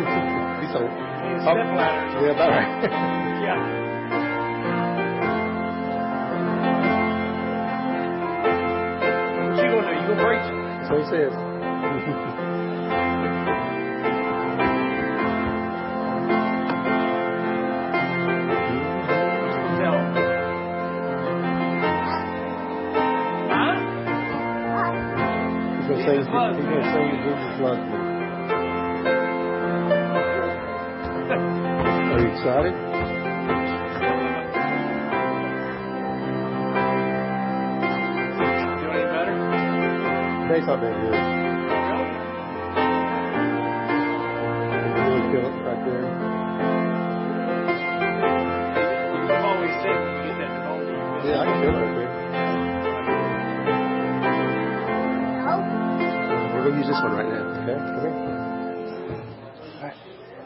He's a step ladder. Yeah, about right. Yeah. What you gonna do? You gonna preach? That's what he says. He's going to sing Jesus Loves Me. Are you excited? Doing any better? Today's not that good. Can you really feel it right there? You've always said when you get that pneumonia. Yeah, I can feel it right there. We're going to use this one right now, okay? Come here. All right.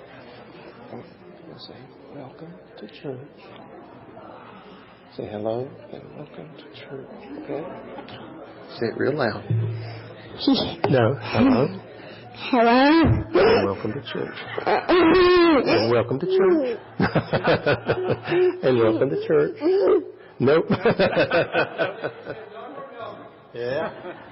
Say, welcome to church. Say hello and welcome to church, okay? Say it real loud. No, hello. Hello. And welcome to church. And welcome to church. And welcome to church. Nope. Yeah.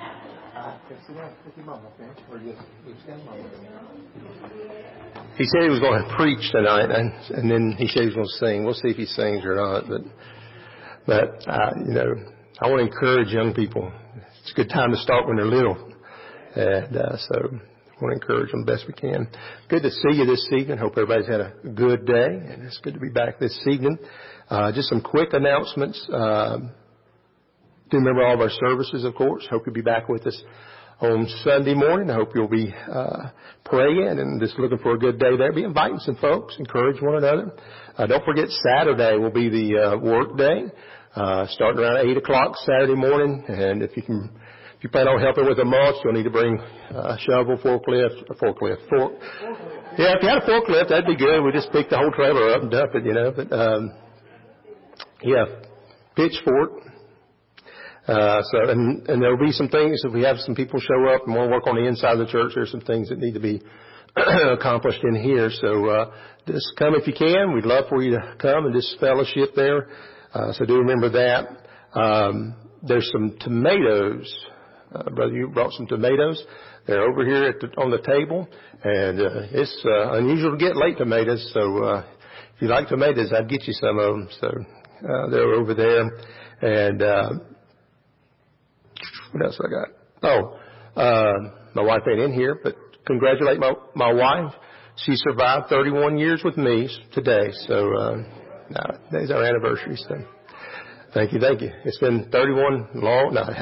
He said he was going to preach tonight, and then he said he was going to sing. We'll see if he sings or not. But you know, I want to encourage young people. It's a good time to start when they're little, and so I want to encourage them best we can. Good to see you this evening. Hope everybody's had a good day, and it's good to be back this evening. Just some quick announcements. Do remember all of our services, of course. Hope you'll be back with us on Sunday morning. I hope you'll be praying and just looking for a good day there. Be inviting some folks, encourage one another. Don't forget Saturday will be the work day, starting around 8 o'clock Saturday morning. And if you plan on helping with the mulch, you'll need to bring a shovel, fork. Yeah, if you had a forklift, that'd be good. We just pick the whole trailer up and dump it, you know. But yeah, pitchfork. And there'll be some things, if we have some people show up and want to work on the inside of the church, there's some things that need to be accomplished in here. So, just come if you can. We'd love for you to come and just fellowship there. So do remember that. There's some tomatoes. Brother, you brought some tomatoes. They're over here on the table. And, it's, unusual to get late tomatoes. So, if you like tomatoes, I'd get you some of them. So, they're over there. And, what else I got? My wife ain't in here, but congratulate my wife. She survived 31 years with me today. So, today's our anniversary. So, thank you. It's been 31 long. No,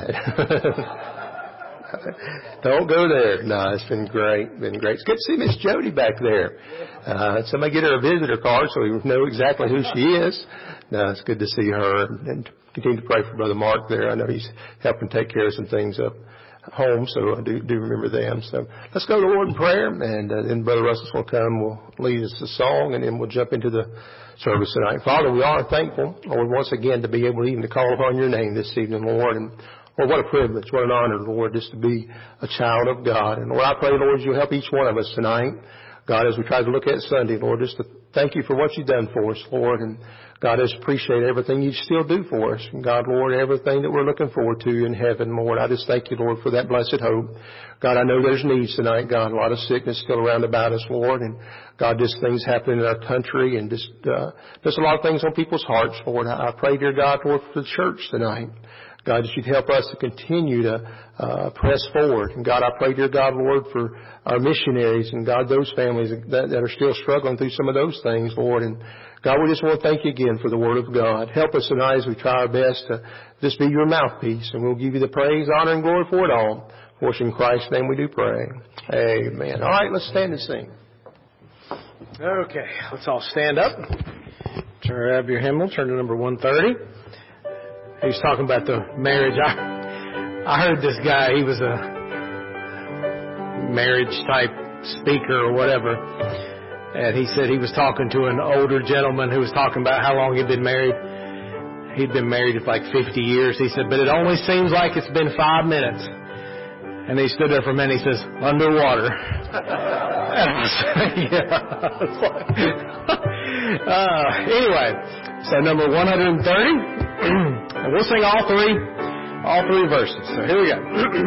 don't go there. No, it's been great. It's good to see Miss Jody back there. Somebody get her a visitor card so we know exactly who she is. No, it's good to see her, and continue to pray for Brother Mark there. I know he's helping take care of some things up home, so I do remember them. So let's go to the Lord in prayer, and then Brother Russell will come. We'll lead us a song, and then we'll jump into the service tonight. Father, we are thankful, Lord, once again to be able even to call upon your name this evening, Lord. And Lord, what a privilege, what an honor, Lord, just to be a child of God. And Lord, I pray, Lord, you'll help each one of us tonight. God, as we try to look at Sunday, Lord, just to thank you for what you've done for us, Lord. And God, I just appreciate everything you still do for us. And God, Lord, everything that we're looking forward to in heaven, Lord, I just thank you, Lord, for that blessed hope. God, I know there's needs tonight, God, a lot of sickness still around about us, Lord. And God, just things happening in our country and just a lot of things on people's hearts, Lord. I pray, dear God, Lord, for the church tonight. God, that you'd help us to continue to press forward. And God, I pray, dear God, Lord, for our missionaries and God, those families that are still struggling through some of those things, Lord. And God, we just want to thank you again for the Word of God. Help us tonight as we try our best to just be your mouthpiece. And we'll give you the praise, honor, and glory for it all. For in Christ's name we do pray. Amen. All right, let's stand and sing. Okay, let's all stand up. Grab your hymnal, turn to number 130. He's talking about the marriage. I heard this guy, he was a marriage type speaker or whatever. And he said he was talking to an older gentleman who was talking about how long he'd been married. He'd been married for like 50 years. He said, but it only seems like it's been 5 minutes. And he stood there for a minute. He says, underwater. Anyway, so number 130, and we'll sing all three verses. So here we go.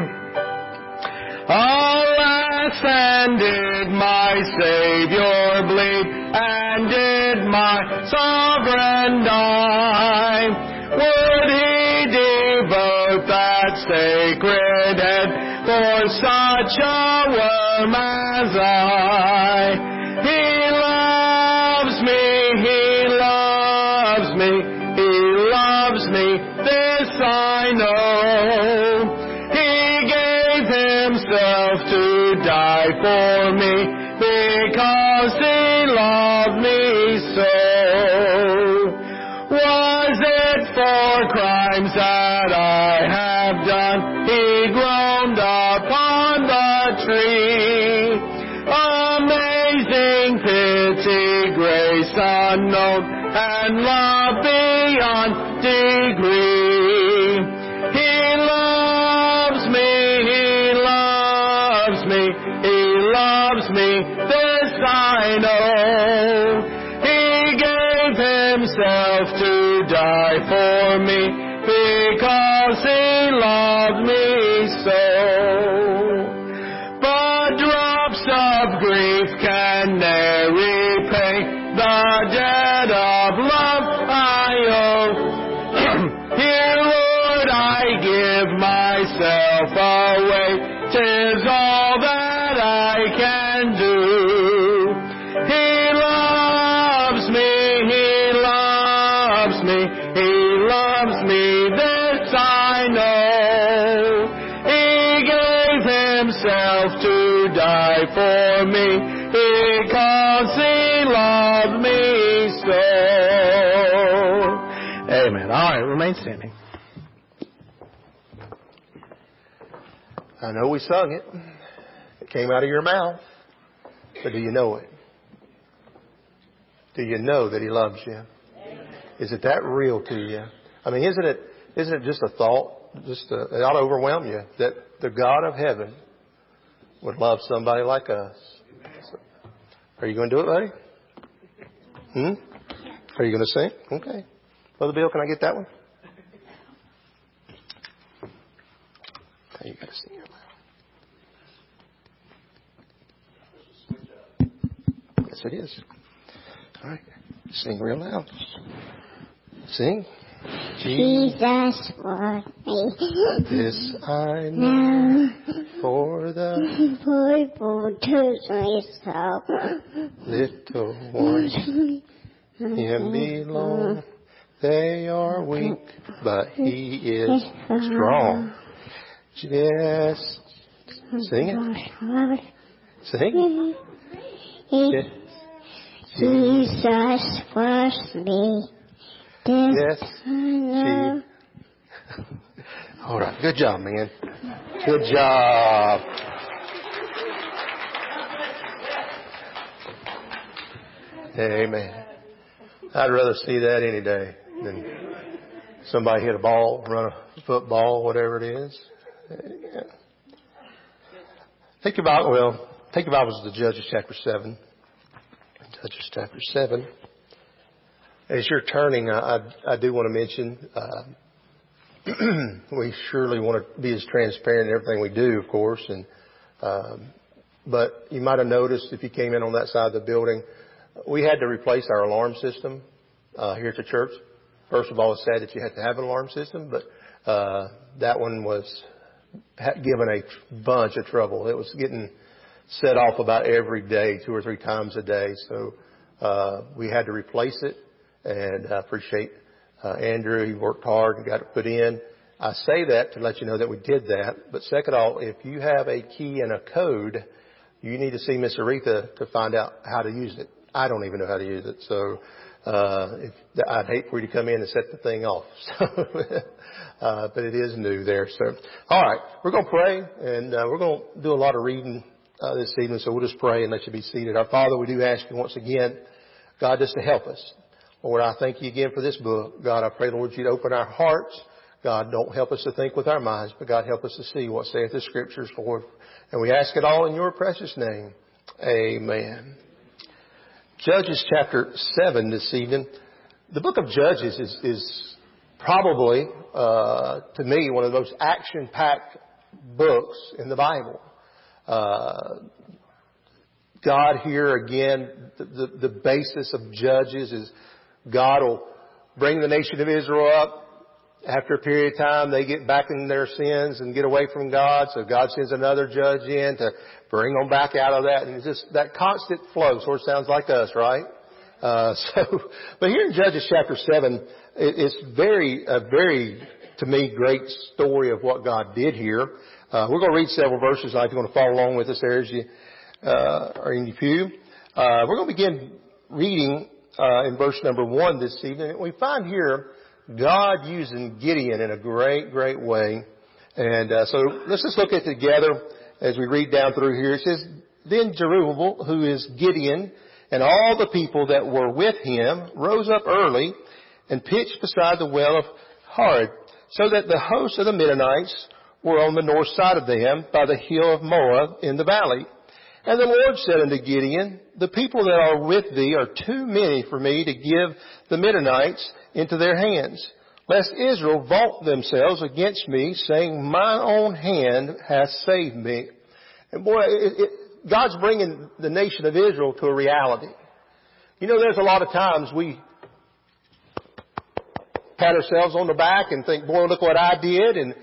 Alas, and did my Savior bleed, and did my Sovereign die? Would He devote that sacred head for such a worm as I? He loves me, He loves me, He loves me, this I know. He gave Himself to die for me, because He loved me so. Was it for crimes that I have done? He groaned upon the tree. Amazing pity, grace unknown, and love beyond degree. He loves me, He loves me, He loves me, this I know. He gave Himself to die for me, because He loved me so. But drops of grief can ne'er repay the debt of love I owe. Here, Lord, I give myself away, 'tis all that I can do. He loves me, He loves me, He loves me, this I know. He gave Himself to die for me, because He loved me so. Amen. All right, remain standing. I know we sung it. It came out of your mouth. But do you know it? Do you know that He loves you? Is it that real to you? I mean, isn't it just a thought? It ought to overwhelm you that the God of heaven would love somebody like us. So, are you going to do it, buddy? Are you going to sing? Okay. Brother Bill, can I get that one? Okay, you got to sing it loud. Yes, it is. All right. Sing real loud. Sing. Jesus for me. This I know, for the myself. little ones Him belong. They are weak, but He is strong. Yes. Sing it. Sing. Yes. Jesus for me. Yes. All right. Good job, man. Good job. Amen. I'd rather see that any day than somebody hit a ball, run a football, whatever it is. Amen. Take your Bibles to Judges chapter 7. Judges chapter 7. As you're turning, I do want to mention, we surely want to be as transparent in everything we do, of course. But you might have noticed if you came in on that side of the building, we had to replace our alarm system here at the church. First of all, it's sad that you had to have an alarm system, but that one was given a bunch of trouble. It was getting set off about every day, 2 or 3 times a day. So we had to replace it. And I appreciate Andrew. He worked hard and got it put in. I say that to let you know that we did that. But second of all, if you have a key and a code, you need to see Miss Aretha to find out how to use it. I don't even know how to use it. So I'd hate for you to come in and set the thing off. But it is new there. So, all right, we're going to pray, and we're going to do a lot of reading this evening. So we'll just pray and let you be seated. Our Father, we do ask you once again, God, just to help us. Lord, I thank you again for this book. God, I pray, Lord, you'd open our hearts. God, don't help us to think with our minds, but God, help us to see what saith the Scriptures, Lord. And we ask it all in your precious name. Amen. Judges chapter 7 this evening. The book of Judges is probably, to me, one of the most action-packed books in the Bible. God here again, the basis of Judges is God will bring the nation of Israel up. After a period of time, they get back in their sins and get away from God. So God sends another judge in to bring them back out of that. And it's just that constant flow. Sort of sounds like us, right? But here in Judges chapter 7, it's a very, to me, great story of what God did here. We're going to read several verses. If you want to follow along with us there as you are in your pew. We're going to begin reading in verse number 1 this evening. We find here God using Gideon in a great, great way. And so let's just look at it together as we read down through here. It says, Then Jerubbaal, who is Gideon, and all the people that were with him rose up early and pitched beside the well of Harod, so that the host of the Midianites were on the north side of them by the hill of Moab in the valley. And the Lord said unto Gideon, The people that are with thee are too many for me to give the Midianites into their hands, lest Israel vaunt themselves against me, saying, Mine own hand hath saved me. And boy, God's bringing the nation of Israel to a reality. You know, there's a lot of times we pat ourselves on the back and think, boy, look what I did. And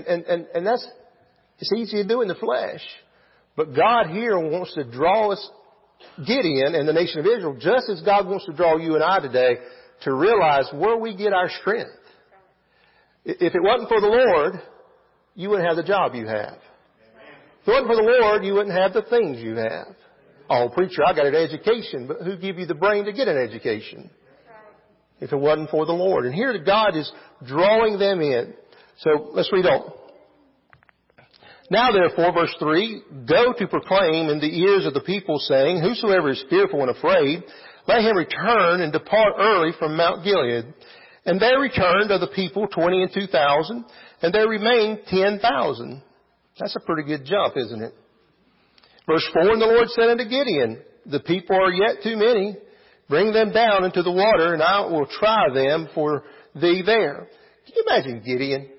it's easy to do in the flesh. But God here wants to draw us, Gideon and the nation of Israel, just as God wants to draw you and I today, to realize where we get our strength. If it wasn't for the Lord, you wouldn't have the job you have. If it wasn't for the Lord, you wouldn't have the things you have. Oh, preacher, I got an education, but who gave you the brain to get an education? If it wasn't for the Lord. And here God is drawing them in. So let's read on. Now therefore, verse 3, Go to proclaim in the ears of the people, saying, Whosoever is fearful and afraid, let him return and depart early from Mount Gilead. And there returned of the people 20 and 2,000, and there remained 10,000. That's a pretty good jump, isn't it? Verse 4, And the Lord said unto Gideon, The people are yet too many. Bring them down into the water, and I will try them for thee there. Can you imagine Gideon?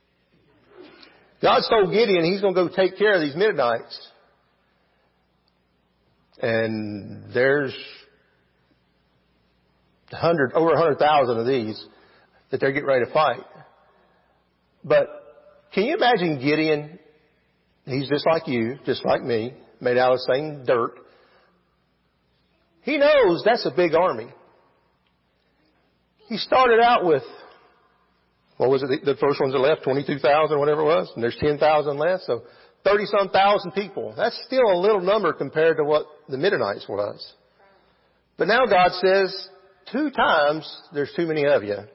God told Gideon he's going to go take care of these Midianites. And there's over 100,000 of these that they're getting ready to fight. But can you imagine Gideon? He's just like you, just like me, made out of the same dirt. He knows that's a big army. He started out with, what was it, the first ones that left, 22,000, whatever it was, and there's 10,000 left, so 30-some thousand people. That's still a little number compared to what the Midianites was. But now God says, 2 times there's too many of you.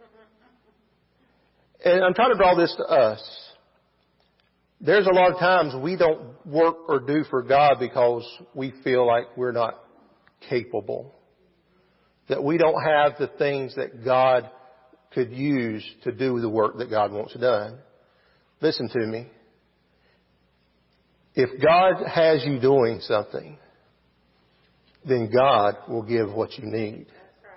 And I'm trying to draw this to us. There's a lot of times we don't work or do for God because we feel like we're not capable. That we don't have the things that God could use to do the work that God wants done. Listen to me. If God has you doing something, then God will give what you need.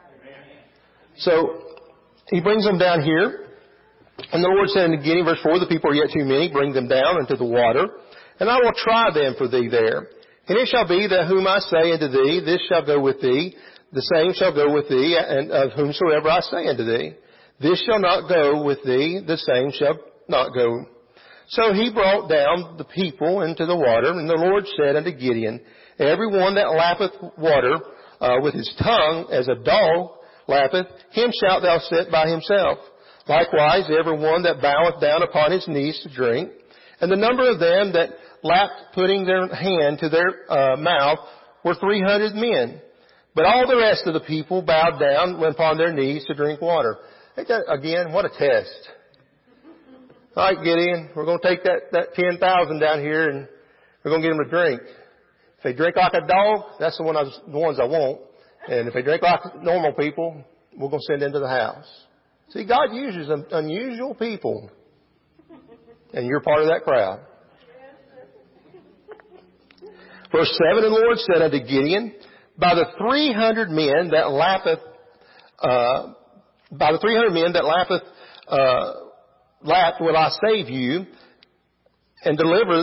So, He brings them down here. And the Lord said in the beginning, verse 4, The people are yet too many. Bring them down into the water. And I will try them for thee there. And it shall be that whom I say unto thee, this shall go with thee. The same shall go with thee, and of whomsoever I say unto thee. This shall not go with thee, the same shall not go. So he brought down the people into the water, and the Lord said unto Gideon, Every one that lappeth water with his tongue, as a dog lappeth, him shalt thou set by himself. Likewise, every one that boweth down upon his knees to drink. And the number of them that lapped, putting their hand to their mouth, were 300 men. But all the rest of the people bowed down upon their knees to drink water. Again, what a test. All right, Gideon, we're going to take that 10,000 down here and we're going to get them to drink. If they drink like a dog, that's the ones I want. And if they drink like normal people, we're going to send them to the house. See, God uses unusual people. And you're part of that crowd. Verse 7, And the Lord said unto Gideon, By the 300 men that lappeth will I save you, and deliver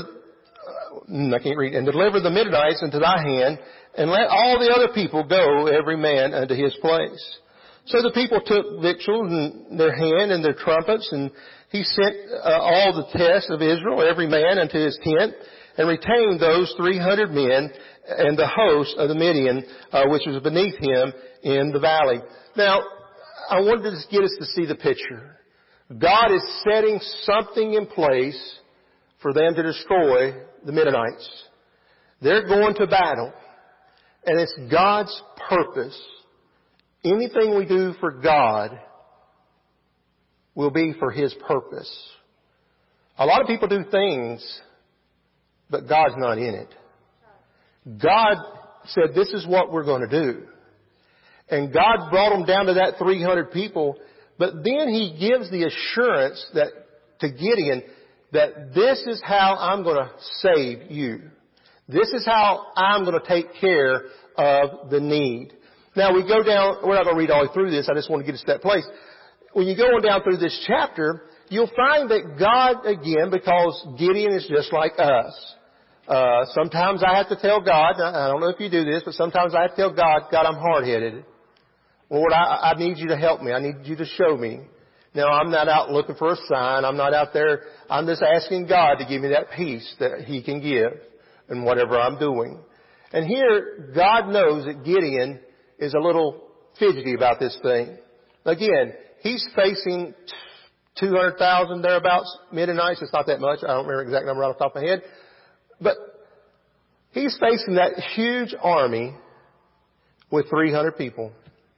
the Midianites into thy hand, and let all the other people go, every man unto his place. So the people took victuals in their hand and their trumpets, and he sent all the test of Israel, every man unto his tent, and retained those 300 men and the host of the Midian, which was beneath him in the valley. Now, I wanted to get us to see the picture. God is setting something in place for them to destroy the Midianites. They're going to battle, and it's God's purpose. Anything we do for God will be for His purpose. A lot of people do things, but God's not in it. God said, this is what we're going to do. And God brought them down to that 300 people, but then He gives the assurance that to Gideon that this is how I'm going to save you. This is how I'm going to take care of the need. Now we go down, we're not going to read all the way through this, I just want to get us to that place. When you go on down through this chapter, you'll find that God, again, because Gideon is just like us. Sometimes I have to tell God, I don't know if you do this, but sometimes I have to tell God, I'm hard-headed. Lord, I need you to help me. I need you to show me. Now, I'm not out looking for a sign. I'm not out there. I'm just asking God to give me that peace that He can give in whatever I'm doing. And here, God knows that Gideon is a little fidgety about this thing. Again, he's facing 200,000 thereabouts Midianites. It's not that much. I don't remember the exact number off the top of my head. But he's facing that huge army with 300 people.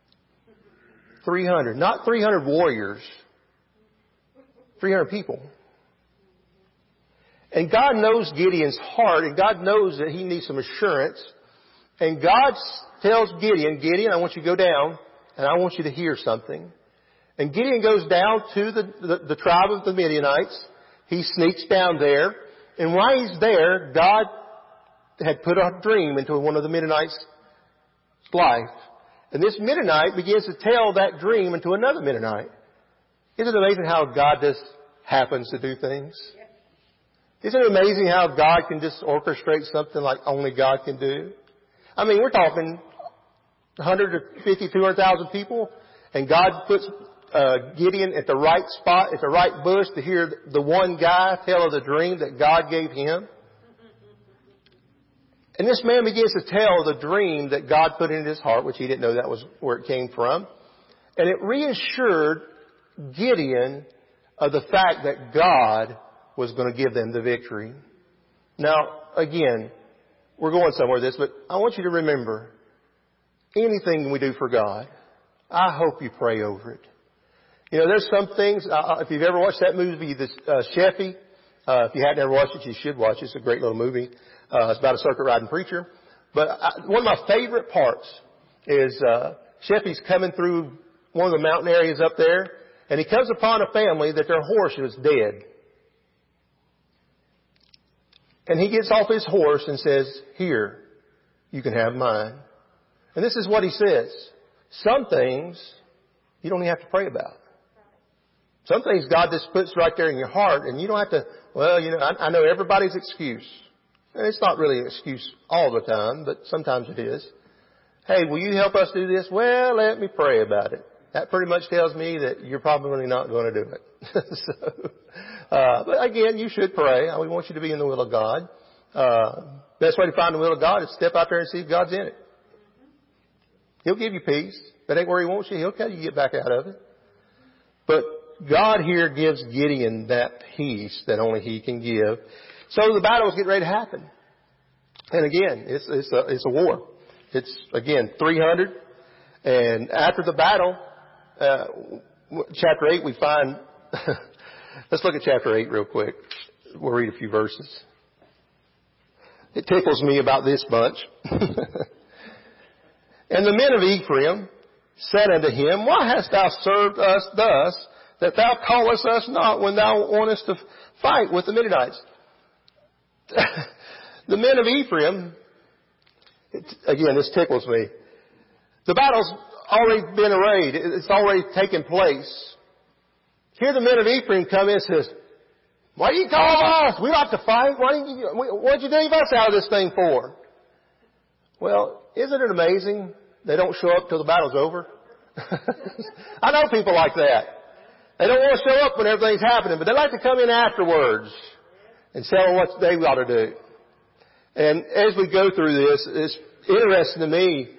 300. Not 300 warriors. 300 people. And God knows Gideon's heart, and God knows that he needs some assurance. And God tells Gideon, I want you to go down, and I want you to hear something. And Gideon goes down to the tribe of the Midianites. He sneaks down there. And while he's there, God had put a dream into one of the Midianites' life. And this Midianite begins to tell that dream into another Midianite. Isn't it amazing how God just happens to do things? Isn't it amazing how God can just orchestrate something like only God can do? I mean, we're talking 150, 200,000 people, and God puts Gideon at the right spot, at the right bush to hear the one guy tell of the dream that God gave him. And this man begins to tell the dream that God put in his heart, which he didn't know that was where it came from. And it reassured Gideon of the fact that God was going to give them the victory. Now, again, we're going somewhere with this, but I want you to remember, anything we do for God, I hope you pray over it. You know, there's some things, if you've ever watched that movie, Sheffy, if you hadn't ever watched it, you should watch it. It's a great little movie. It's about a circuit riding preacher. But one of my favorite parts is Sheffy's coming through one of the mountain areas up there, and he comes upon a family that their horse is dead. And he gets off his horse and says, "Here, you can have mine." And this is what he says. Some things you don't even have to pray about. Some things God just puts right there in your heart, and you don't have to, I know everybody's excuse. And it's not really an excuse all the time, but sometimes it is. Hey, will you help us do this? Well, let me pray about it. That pretty much tells me that you're probably not going to do it. But again, you should pray. We want you to be in the will of God. Best way to find the will of God is step out there and see if God's in it. He'll give you peace. If that ain't where He wants you, He'll tell you to get back out of it. But God here gives Gideon that peace that only He can give. So the battle is getting ready to happen. And again, it's a war. It's, again, 300. And after the battle, chapter 8, we find, let's look at chapter 8 real quick. We'll read a few verses. It tickles me about this bunch. And the men of Ephraim said unto him, Why hast thou served us thus, that thou callest us not when thou wantest to fight with the Midianites? The men of Ephraim Again, this tickles me. The battle's already been arrayed. It's already taken place. Here the men of Ephraim come in and says, why do you call us? We like to fight. What'd you leave us out of this thing for? Well, isn't it amazing they don't show up till the battle's over? I know people like that. They don't want to show up when everything's happening, but they like to come in afterwards and tell them what they ought to do. And as we go through this, it's interesting to me,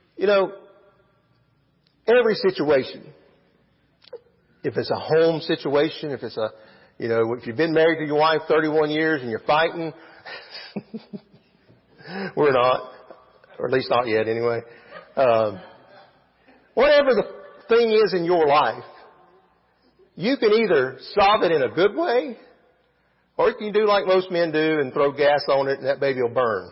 every situation, if it's a home situation, if it's if you've been married to your wife 31 years and you're fighting, we're not, or at least not yet anyway. Whatever the thing is in your life, you can either solve it in a good way, or you can do like most men do and throw gas on it and that baby will burn.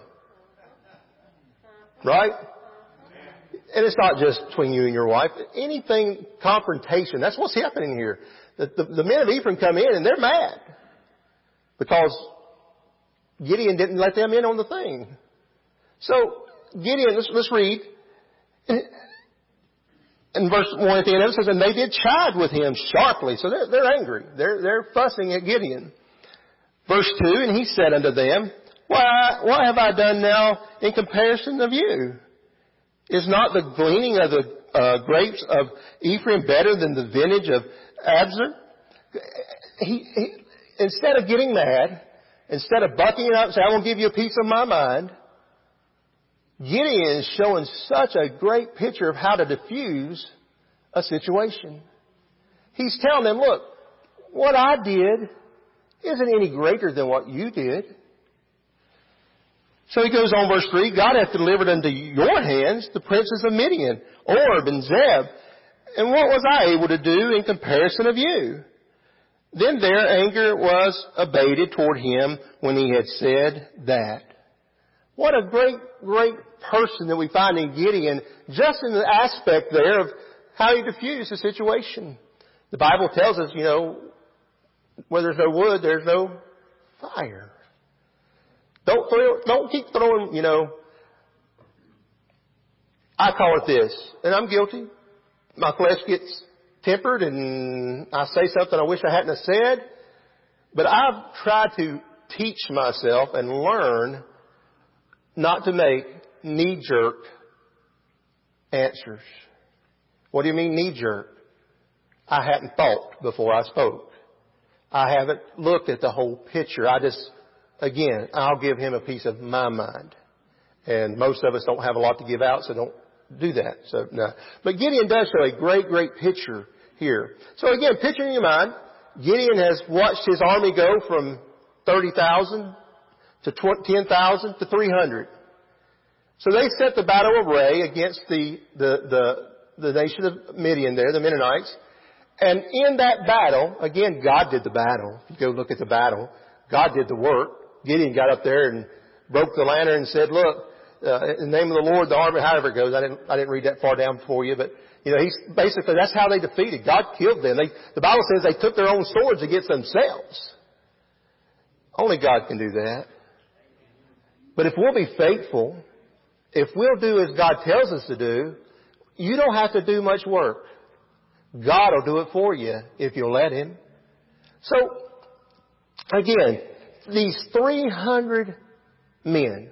Right? And it's not just between you and your wife. Anything, confrontation, that's what's happening here. The men of Ephraim come in and they're mad because Gideon didn't let them in on the thing. So Gideon, let's read. In verse 1 at the end of it says, and they did chide with him sharply. So they're angry. They're fussing at Gideon. Verse 2, and he said unto them, What have I done now in comparison of you? Is not the gleaning of the grapes of Ephraim better than the vintage of Abzer? He instead of getting mad, instead of bucking it up and saying, I won't give you a piece of my mind, Gideon is showing such a great picture of how to diffuse a situation. He's telling them, look, what I did isn't any greater than what you did. So he goes on, verse 3, God hath delivered unto your hands the princes of Midian, Orb and Zeb. And what was I able to do in comparison of you? Then their anger was abated toward him when he had said that. What a great, great person that we find in Gideon, just in the aspect there of how he diffused the situation. The Bible tells us, where there's no wood, there's no fire. Don't keep throwing, I call it this, and I'm guilty. My flesh gets tempered and I say something I wish I hadn't have said. But I've tried to teach myself and learn not to make knee-jerk answers. What do you mean knee-jerk? I hadn't thought before I spoke. I haven't looked at the whole picture. I'll give him a piece of my mind. And most of us don't have a lot to give out, so don't do that. So, no. But Gideon does show a great, great picture here. So again, picture in your mind, Gideon has watched his army go from 30,000 to 10,000 to 300. So they set the battle array against the nation of Midian there, the Midianites. And in that battle, again, God did the battle. If you go look at the battle, God did the work. Gideon got up there and broke the lantern and said, look, in the name of the Lord, the army, however it goes. I didn't read that far down for you, but that's how they defeated. God killed them. The Bible says they took their own swords against themselves. Only God can do that. But if we'll be faithful, if we'll do as God tells us to do, you don't have to do much work. God will do it for you if you'll let Him. So, again, these 300 men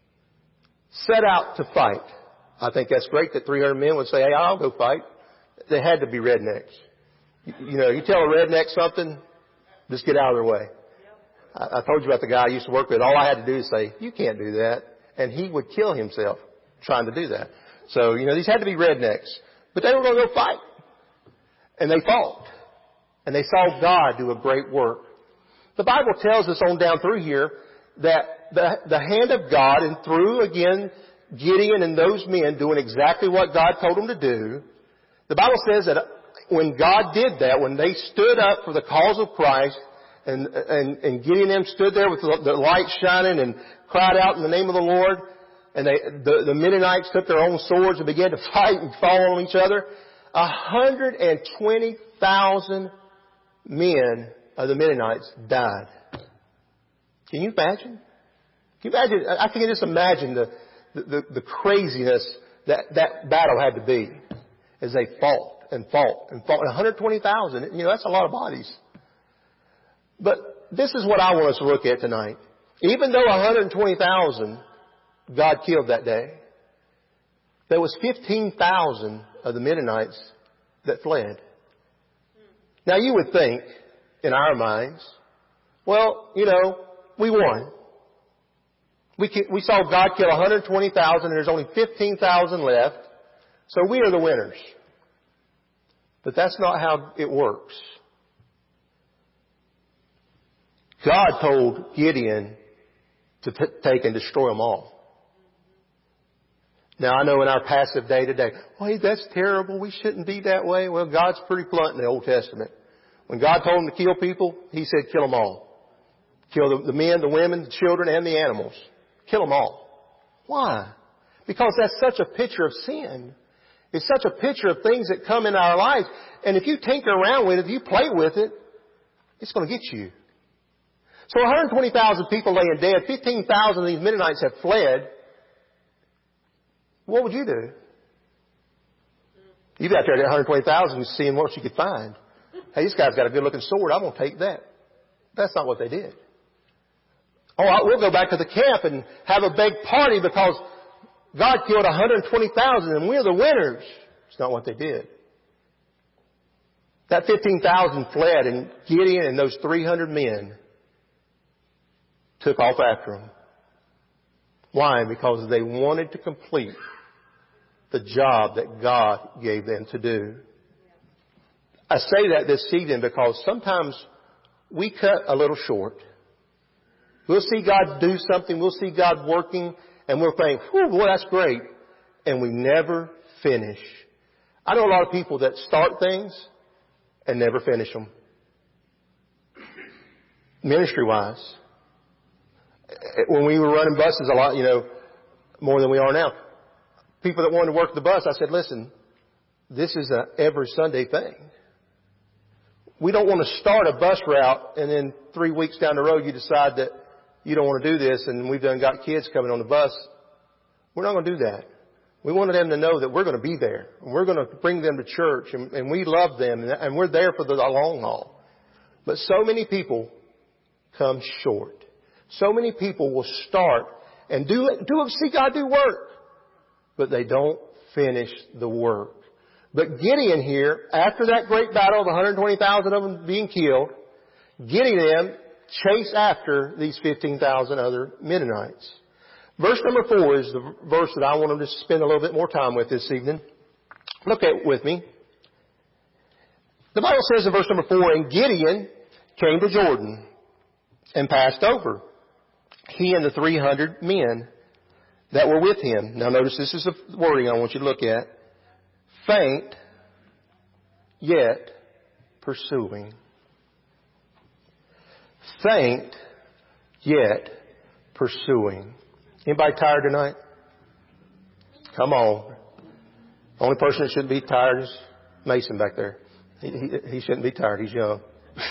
set out to fight. I think that's great that 300 men would say, hey, I'll go fight. They had to be rednecks. You tell a redneck something, just get out of their way. I told you about the guy I used to work with. All I had to do is say, you can't do that. And he would kill himself trying to do that. So, these had to be rednecks. But they were going to go fight. And they fought. And they saw God do a great work. The Bible tells us on down through here that the hand of God, and through, again, Gideon and those men doing exactly what God told them to do, the Bible says that when God did that, when they stood up for the cause of Christ, and Gideon and them stood there with the light shining and cried out in the name of the Lord, and the Midianites took their own swords and began to fight and fall on each other, 120,000 men of the Midianites died. Can you imagine? I can just imagine the craziness that battle had to be as they fought and fought and fought. 120,000, that's a lot of bodies. But this is what I want us to look at tonight. Even though 120,000 God killed that day, there was 15,000 of the Midianites that fled. Now you would think, in our minds, well, we won. We saw God kill 120,000 and there's only 15,000 left. So we are the winners. But that's not how it works. God told Gideon to take and destroy them all. Now I know in our passive day to day, hey, that's terrible. We shouldn't be that way. Well, God's pretty blunt in the Old Testament. When God told him to kill people, He said kill them all. Kill the men, the women, the children, and the animals. Kill them all. Why? Because that's such a picture of sin. It's such a picture of things that come in our lives. And if you tinker around with it, if you play with it, it's going to get you. So 120,000 people laying dead, 15,000 of these Midianites have fled. What would you do? You'd be out there at 120,000 seeing what you could find. Hey, this guy's got a good looking sword. I'm going to take that. That's not what they did. We'll go back to the camp and have a big party because God killed 120,000 and we're the winners. It's not what they did. That 15,000 fled and Gideon and those 300 men took off after them. Why? Because they wanted to complete the job that God gave them to do. I say that this evening because sometimes we cut a little short. We'll see God do something. We'll see God working. And we'll think, whew, boy, that's great. And we never finish. I know a lot of people that start things and never finish them. Ministry-wise. When we were running buses a lot, more than we are now. People that wanted to work the bus, I said, listen, this is a every Sunday thing. We don't want to start a bus route and then 3 weeks down the road you decide that you don't want to do this and we've got kids coming on the bus. We're not going to do that. We wanted them to know that we're going to be there. And we're going to bring them to church and we love them and we're there for the long haul. But so many people come short. So many people will start and see God do work, but they don't finish the work. But Gideon here, after that great battle of 120,000 of them being killed, Gideon chased after these 15,000 other Midianites. Verse number 4 is the verse that I want them to spend a little bit more time with this evening. Look at it with me. The Bible says in verse number 4, and Gideon came to Jordan and passed over, he and the 300 men that were with him. Now notice this is the wording I want you to look at. Faint, yet pursuing. Faint, yet pursuing. Anybody tired tonight? Come on. The only person that shouldn't be tired is Mason back there. He shouldn't be tired. He's young.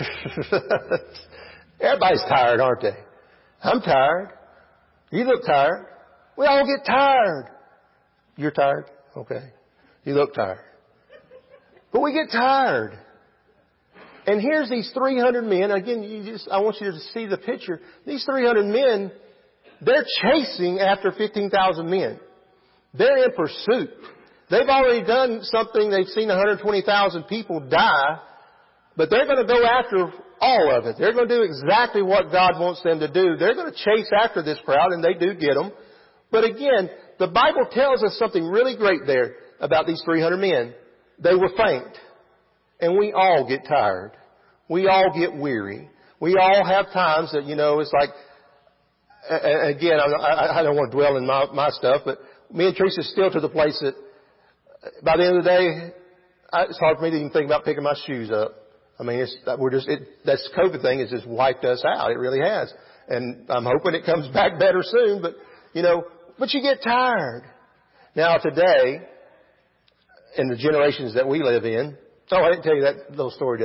Everybody's tired, aren't they? I'm tired. You look tired. We all get tired. You're tired? Okay. You look tired. But we get tired. And here's these 300 men. Again, I want you to see the picture. These 300 men, they're chasing after 15,000 men. They're in pursuit. They've already done something. They've seen 120,000 people die. But they're going to go after all of it. They're going to do exactly what God wants them to do. They're going to chase after this crowd, and they do get them. But again, the Bible tells us something really great there about these 300 men. They were faint. And we all get tired. We all get weary. We all have times that, it's like, again, I don't want to dwell in my stuff, but me and Teresa's still to the place that by the end of the day, it's hard for me to even think about picking my shoes up. I mean, this COVID thing has just wiped us out. It really has. And I'm hoping it comes back better soon, but you get tired. Now today, in the generations that we live in, I didn't tell you that little story.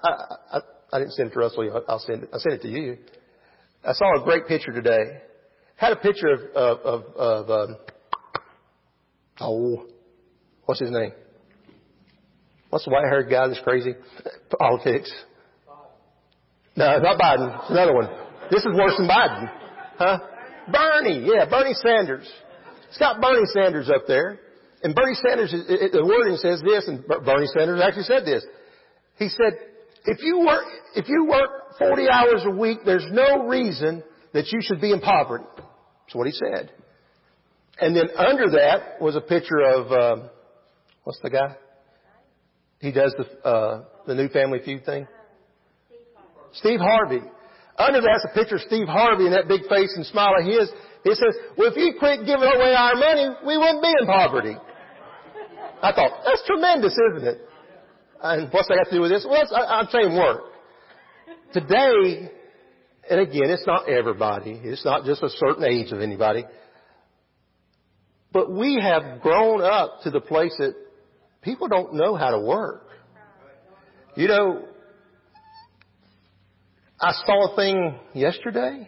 I didn't send it to Russell. I sent it to you. I saw a great picture today. had a picture of what's his name? What's the white-haired guy that's crazy? Politics. No, not Biden. It's another one. This is worse than Biden. Huh? Bernie. Yeah, Bernie Sanders. It's got Bernie Sanders up there. And Bernie Sanders, the wording says this, and Bernie Sanders actually said this. He said, if you work 40 hours a week, there's no reason that you should be in poverty. That's what he said. And then under that was a picture of, what's the guy? He does the new Family Feud thing. Steve Harvey. Under that's a picture of Steve Harvey and that big face and smile of his. He says, well, if you quit giving away our money, we wouldn't be in poverty. I thought, that's tremendous, isn't it? And what's that got to do with this? Well, I'm saying work. Today, and again, it's not everybody. It's not just a certain age of anybody. But we have grown up to the place that people don't know how to work. You know, I saw a thing yesterday.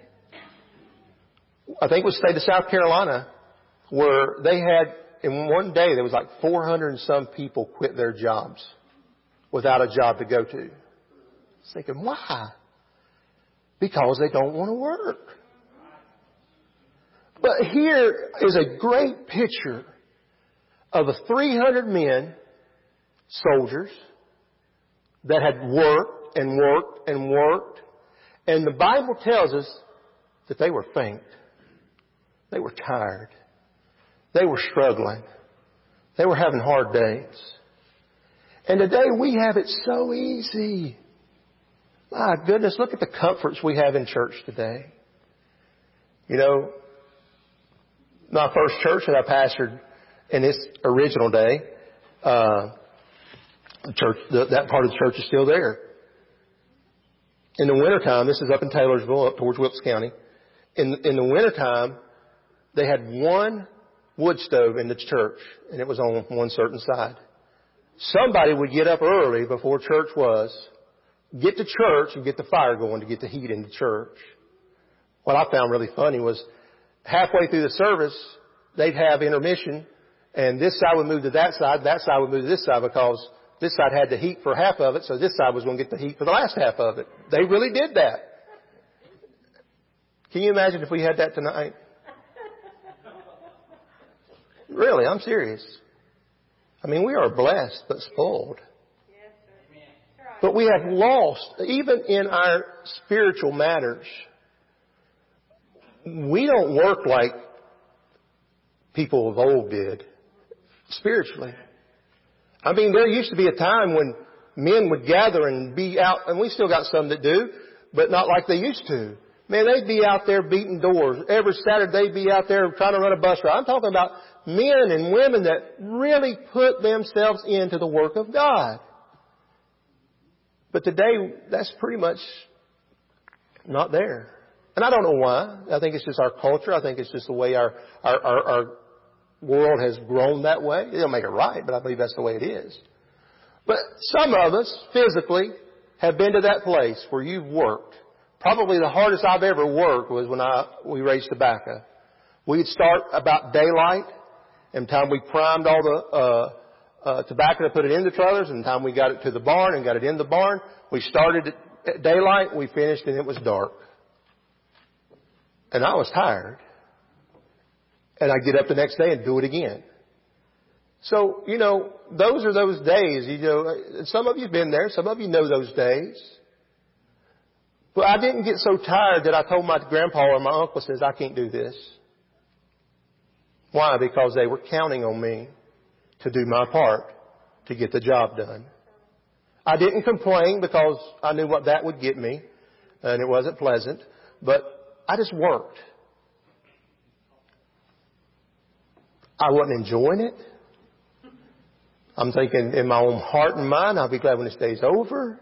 I think it was the state of South Carolina, where they had, in one day, there was like 400 and some people quit their jobs without a job to go to. I was thinking, why? Because they don't want to work. But here is a great picture of 300 men, soldiers, that had worked and worked and worked. And the Bible tells us that they were faint. They were tired. They were struggling. They were having hard days. And today we have it so easy. My goodness, look at the comforts we have in church today. You know, my first church that I pastored in its original day, church, that part of the church is still there. In the wintertime, this is up in Taylorsville, up towards Wilkes County. In the wintertime, they had one wood stove in the church, and it was on one certain side. Somebody would get up early before church was, get to church and get the fire going to get the heat in the church. What I found really funny was halfway through the service, they'd have intermission, and this side would move to that side would move to this side, because this side had the heat for half of it, so this side was going to get the heat for the last half of it. They really did that. Can you imagine if we had that tonight? Really, I'm serious. I mean, we are blessed but spoiled. But we have lost, even in our spiritual matters, we don't work like people of old did spiritually. I mean, there used to be a time when men would gather and be out, and we still got some that do, but not like they used to. Man, they'd be out there beating doors. Every Saturday they'd be out there trying to run a bus ride. I'm talking about men and women that really put themselves into the work of God. But today, that's pretty much not there. And I don't know why. I think it's just our culture. I think it's just the way our world has grown that way. It don't make it right, but I believe that's the way it is. But some of us, physically, have been to that place where you've worked. Probably the hardest I've ever worked was when we raised tobacco. We'd start about daylight, and time we primed all the tobacco to put it in the trailers, and time we got it to the barn and got it in the barn. We started at daylight, we finished, and it was dark. And I was tired. And I'd get up the next day and do it again. So, you know, those are those days. You know, some of you have been there. Some of you know those days. But I didn't get so tired that I told my grandpa or my uncle, says, I can't do this. Why? Because they were counting on me to do my part to get the job done. I didn't complain because I knew what that would get me, and it wasn't pleasant. But I just worked. I wasn't enjoying it. I'm thinking in my own heart and mind, I'll be glad when this day's over.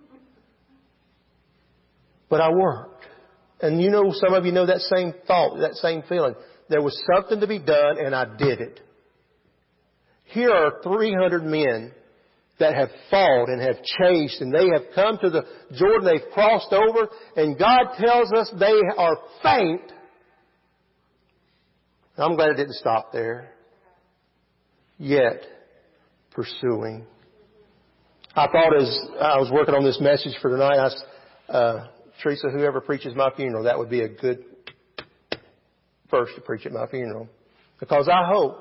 But I worked. And you know, some of you know that same thought, that same feeling. There was something to be done, and I did it. Here are 300 men that have fought and have chased, and they have come to the Jordan, they've crossed over, and God tells us they are faint I'm glad it didn't stop there. Yet pursuing. I thought as I was working on this message for tonight, I asked Teresa, whoever preaches my funeral, that would be a good first to preach at my funeral. Because I hope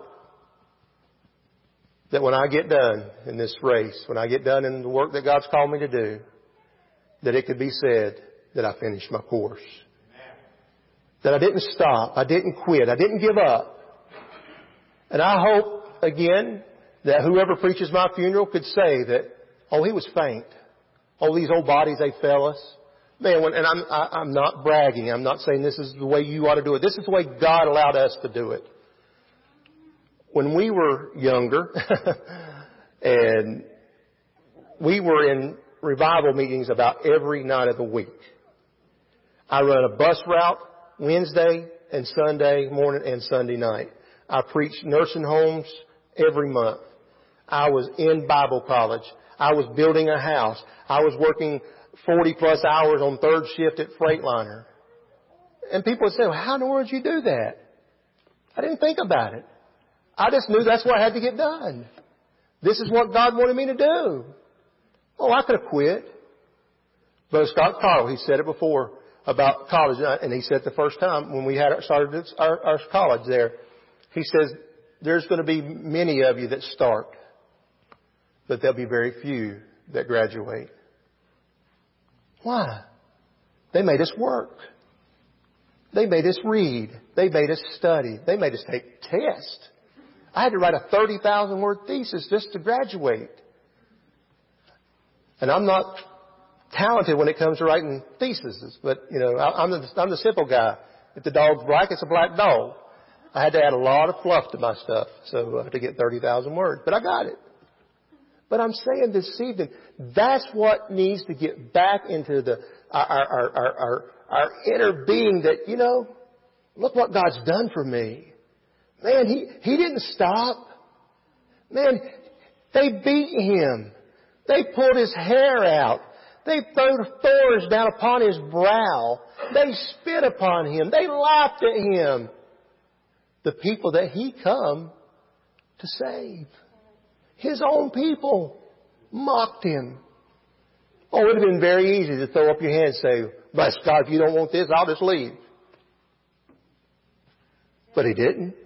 that when I get done in this race, when I get done in the work that God's called me to do, that it could be said that I finished my course. That I didn't stop. I didn't quit. I didn't give up. And I hope, again, that whoever preaches my funeral could say that, oh, he was faint. Oh, these old bodies, they fail us. Man, and I'm not bragging. I'm not saying this is the way you ought to do it. This is the way God allowed us to do it. When we were younger, and we were in revival meetings about every night of the week. I run a bus route Wednesday and Sunday morning and Sunday night. I preach nursing homes every month. I was in Bible college. I was building a house. I was working 40 plus hours on third shift at Freightliner. And people would say, well, how in the world did you do that? I didn't think about it. I just knew that's what I had to get done. This is what God wanted me to do. Oh, I could have quit. Brother Scott Carl, he said it before about college, and he said it the first time when we started our college there. He says, there's going to be many of you that start, but there'll be very few that graduate. Why? They made us work. They made us read. They made us study. They made us take tests. I had to write a 30,000 word thesis just to graduate. And I'm not talented when it comes to writing theses, but you know, I'm the simple guy. If the dog's black, it's a black dog. I had to add a lot of fluff to my stuff to get 30,000 words, but I got it. But I'm saying this evening, that's what needs to get back into our inner being that, you know, look what God's done for me. Man, he didn't stop. Man, they beat him. They pulled his hair out. They threw thorns down upon his brow. They spit upon him. They laughed at him. The people that he come to save. His own people mocked him. Oh, it would have been very easy to throw up your hand and say, bless God, if you don't want this, I'll just leave. But he didn't.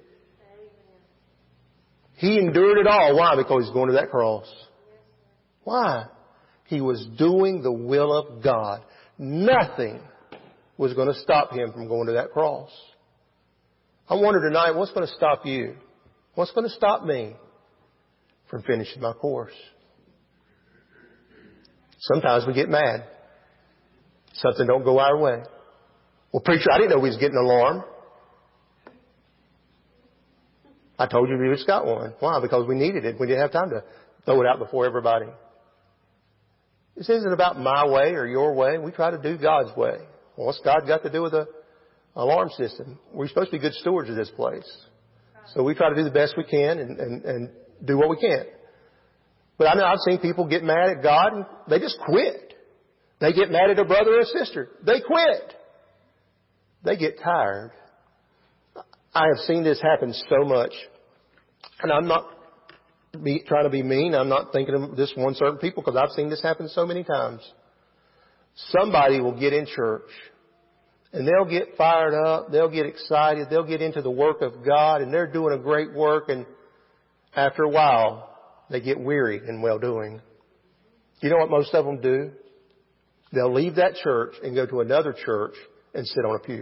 He endured it all. Why? Because he's going to that cross. Why? He was doing the will of God. Nothing was going to stop him from going to that cross. I wonder tonight, what's going to stop you? What's going to stop me from finishing my course? Sometimes we get mad. Something don't go our way. Well, preacher, I didn't know we was getting an alarm. I told you we just got one. Why? Because we needed it. We didn't have time to throw it out before everybody. This isn't about my way or your way. We try to do God's way. Well, what's God got to do with an alarm system? We're supposed to be good stewards of this place. So we try to do the best we can and do what we can. But I know I've seen people get mad at God and they just quit. They get mad at a brother or a sister. They quit. They get tired. I have seen this happen so much. And I'm not trying to be mean. I'm not thinking of this one certain people because I've seen this happen so many times. Somebody will get in church and they'll get fired up. They'll get excited. They'll get into the work of God and they're doing a great work. And after a while, they get weary in well-doing. You know what most of them do? They'll leave that church and go to another church and sit on a pew.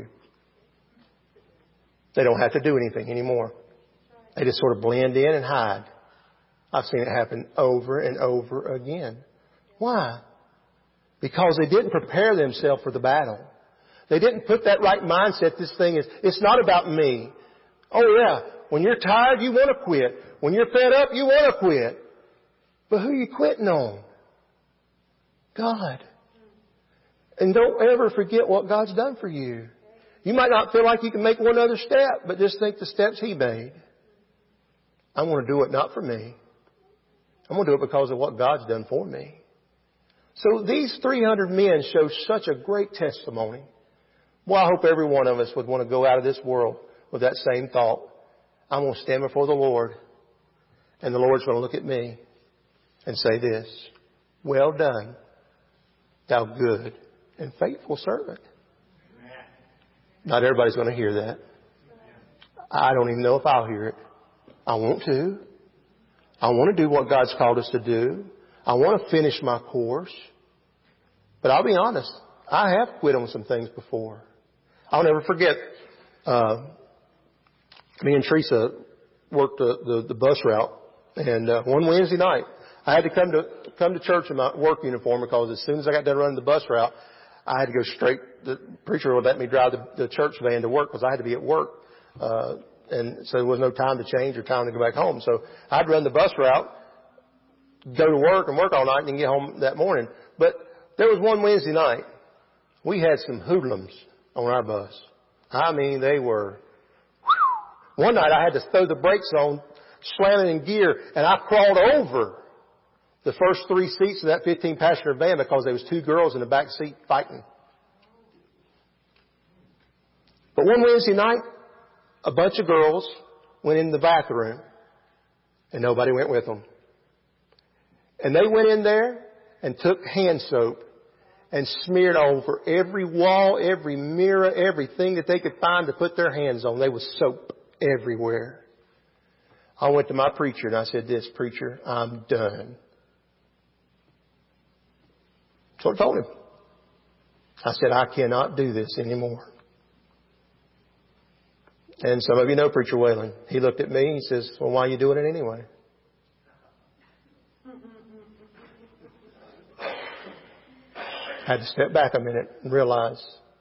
They don't have to do anything anymore. They just sort of blend in and hide. I've seen it happen over and over again. Why? Because they didn't prepare themselves for the battle. They didn't put that right mindset. This thing is, it's not about me. Oh yeah, when you're tired, you want to quit. When you're fed up, you want to quit. But who are you quitting on? God. And don't ever forget what God's done for you. You might not feel like you can make one other step, but just think the steps He made. I want to do it not for me. I'm going to do it because of what God's done for me. So these 300 men show such a great testimony. Well, I hope every one of us would want to go out of this world with that same thought. I'm going to stand before the Lord, and the Lord's going to look at me and say this: well done, thou good and faithful servant. Not everybody's going to hear that. I don't even know if I'll hear it. I want to. I want to do what God's called us to do. I want to finish my course. But I'll be honest, I have quit on some things before. I'll never forget, me and Teresa worked the bus route, and one Wednesday night, I had to come to church in my work uniform, because as soon as I got done running the bus route, I had to go straight. The preacher would let me drive the church van to work because I had to be at work. And so there was no time to change or time to go back home. So I'd run the bus route, go to work and work all night and then get home that morning. But there was one Wednesday night, we had some hoodlums on our bus. I mean, they were, one night I had to throw the brakes on, slam it in gear, and I crawled over the first 3 seats of that 15-passenger van because there was 2 girls in the back seat fighting. But one Wednesday night, a bunch of girls went in the bathroom, and nobody went with them. And they went in there and took hand soap and smeared over every wall, every mirror, everything that they could find to put their hands on. There was soap everywhere. I went to my preacher and I said, this, preacher, I'm done. So I told him. I said, I cannot do this anymore. And some of you know Preacher Whalen. He looked at me and he says, well, why are you doing it anyway? I had to step back a minute and realize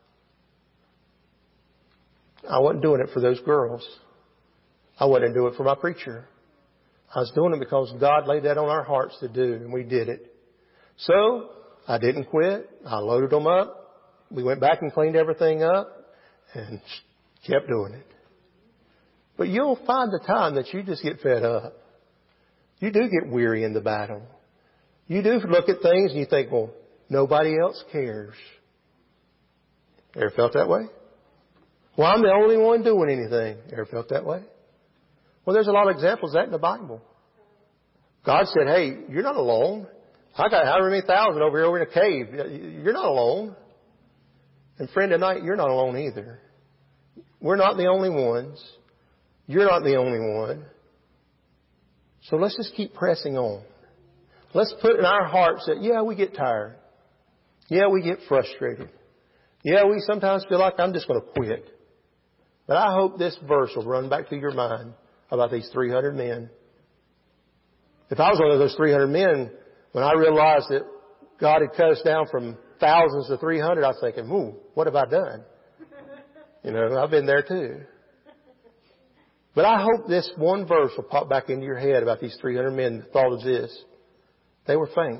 I wasn't doing it for those girls. I wasn't doing it for my preacher. I was doing it because God laid that on our hearts to do, and we did it. So I didn't quit. I loaded them up. We went back and cleaned everything up and kept doing it. But you'll find the time that you just get fed up. You do get weary in the battle. You do look at things and you think, well, nobody else cares. Ever felt that way? Well, I'm the only one doing anything. Ever felt that way? Well, there's a lot of examples of that in the Bible. God said, hey, you're not alone. I got however many thousand over here over in a cave. You're not alone. And friend, tonight, you're not alone either. We're not the only ones. You're not the only one. So let's just keep pressing on. Let's put in our hearts that, yeah, we get tired. Yeah, we get frustrated. Yeah, we sometimes feel like I'm just going to quit. But I hope this verse will run back through your mind about these 300 men. If I was one of those 300 men, when I realized that God had cut us down from thousands to 300, I was thinking, ooh, what have I done? You know, I've been there too. But I hope this one verse will pop back into your head about these 300 men. The thought is this: they were faint,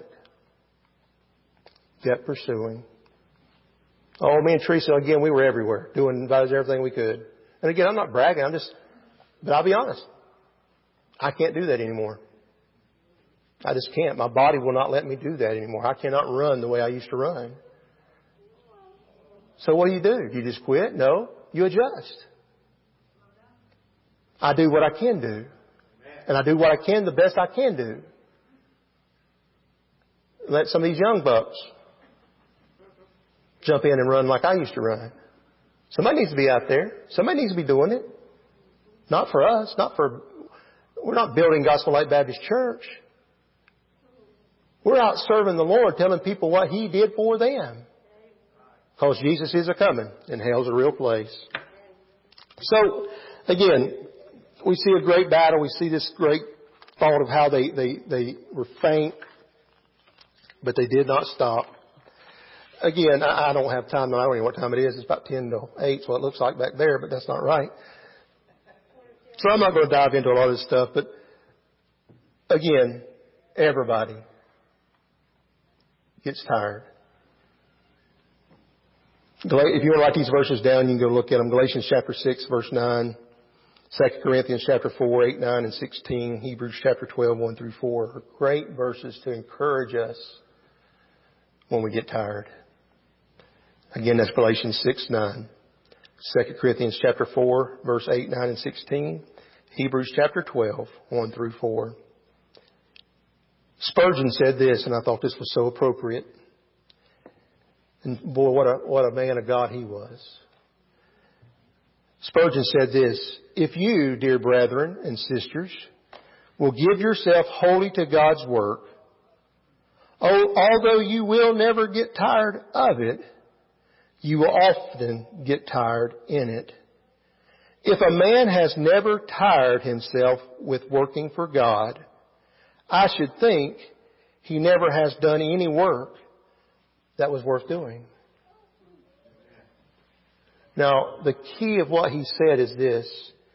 kept pursuing. Oh, me and Teresa, again, we were everywhere, doing about everything we could. And again, I'm not bragging, but I'll be honest. I can't do that anymore. I just can't. My body will not let me do that anymore. I cannot run the way I used to run. So what do? Do you just quit? No. You adjust. I do what I can do. And I do what I can the best I can do. Let some of these young bucks jump in and run like I used to run. Somebody needs to be out there. Somebody needs to be doing it. Not for us. We're not building Gospel Light Baptist Church. We're out serving the Lord, telling people what He did for them. Because Jesus is a-coming, and hell's a real place. So, again, we see a great battle. We see this great thought of how they were faint, but they did not stop. Again, I don't have time. I don't know what time it is. It's about 10 to 8, so it looks like back there, but that's not right. So I'm not going to dive into a lot of this stuff, but again, everybody gets tired. If you want to write these verses down, you can go look at them. Galatians chapter 6, verse 9. 2 Corinthians chapter 4, 8, 9, and 16. Hebrews chapter 12, 1 through 4 are great verses to encourage us when we get tired. Again, that's Galatians 6, 9. 2 Corinthians chapter 4, verse 8, 9, and 16. Hebrews chapter 12, 1 through 4. Spurgeon said this, and I thought this was so appropriate. And boy, what a man of God he was. Spurgeon said this, "If you, dear brethren and sisters, will give yourself wholly to God's work, although you will never get tired of it, you will often get tired in it. If a man has never tired himself with working for God, I should think he never has done any work that was worth doing." Now, the key of what he said is this.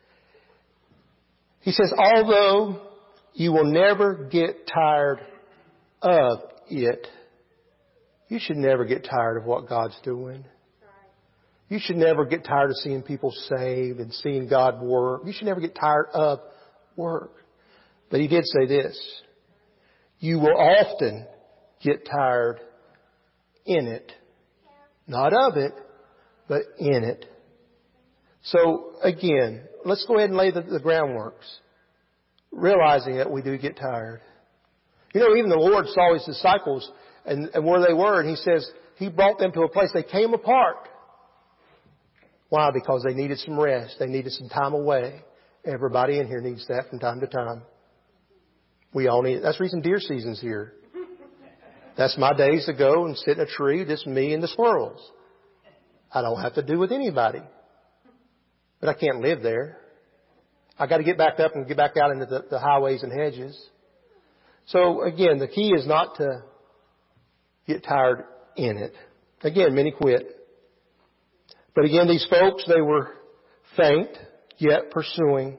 He says, although you will never get tired of it, you should never get tired of what God's doing. You should never get tired of seeing people saved and seeing God work. You should never get tired of work. But he did say this, you will often get tired in it. Not of it, but in it. So again, let's go ahead and lay the groundworks, realizing that we do get tired. You know, even the Lord saw His disciples and where they were, and He says He brought them to a place they came apart. Why? Because they needed some rest. They needed some time away. Everybody in here needs that from time to time. We all need it. That's the reason deer season's here. That's my days to go and sit in a tree, just me and the squirrels. I don't have to do with anybody. But I can't live there. I got to get back up and get back out into the highways and hedges. So again, the key is not to get tired in it. Again, many quit. But again, these folks, they were faint, yet pursuing.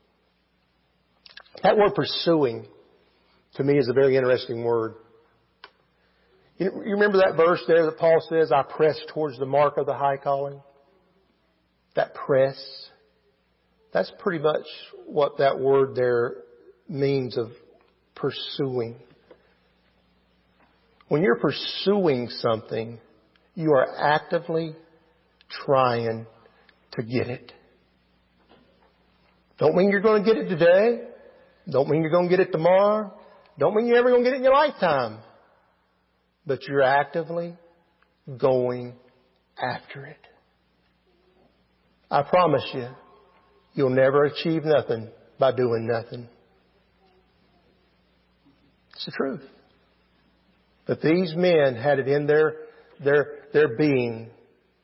That word pursuing, to me, is a very interesting word. You remember that verse there that Paul says, I press towards the mark of the high calling? That press. That's pretty much what that word there means of pursuing. When you're pursuing something, you are actively trying to get it. Don't mean you're going to get it today. Don't mean you're going to get it tomorrow. Don't mean you're ever going to get it in your lifetime. But you're actively going after it. I promise you, you'll never achieve nothing by doing nothing. It's the truth. But these men had it in their being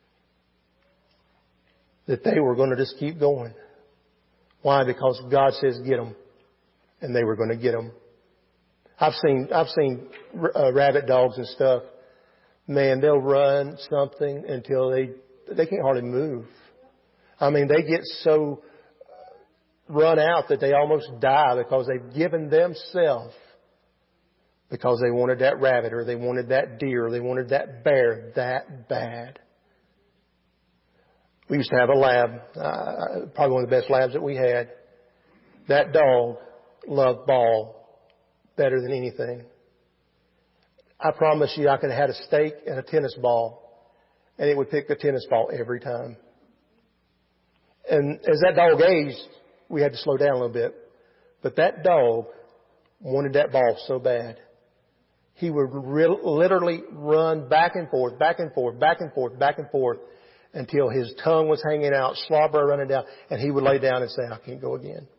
that they were going to just keep going. Why? Because God says get them. And they were going to get them. I've seen rabbit dogs and stuff. Man, they'll run something until they can't hardly move. I mean, they get so run out that they almost die because they've given themselves because they wanted that rabbit or they wanted that deer or they wanted that bear that bad. We used to have a lab, probably one of the best labs that we had. That dog loved ball better than anything. I promise you I could have had a steak and a tennis ball and it would pick the tennis ball every time. And as that dog aged, we had to slow down a little bit. But that dog wanted that ball so bad. He would literally run back and forth, back and forth, back and forth, back and forth until his tongue was hanging out, slobber running down, and he would lay down and say, I can't go again.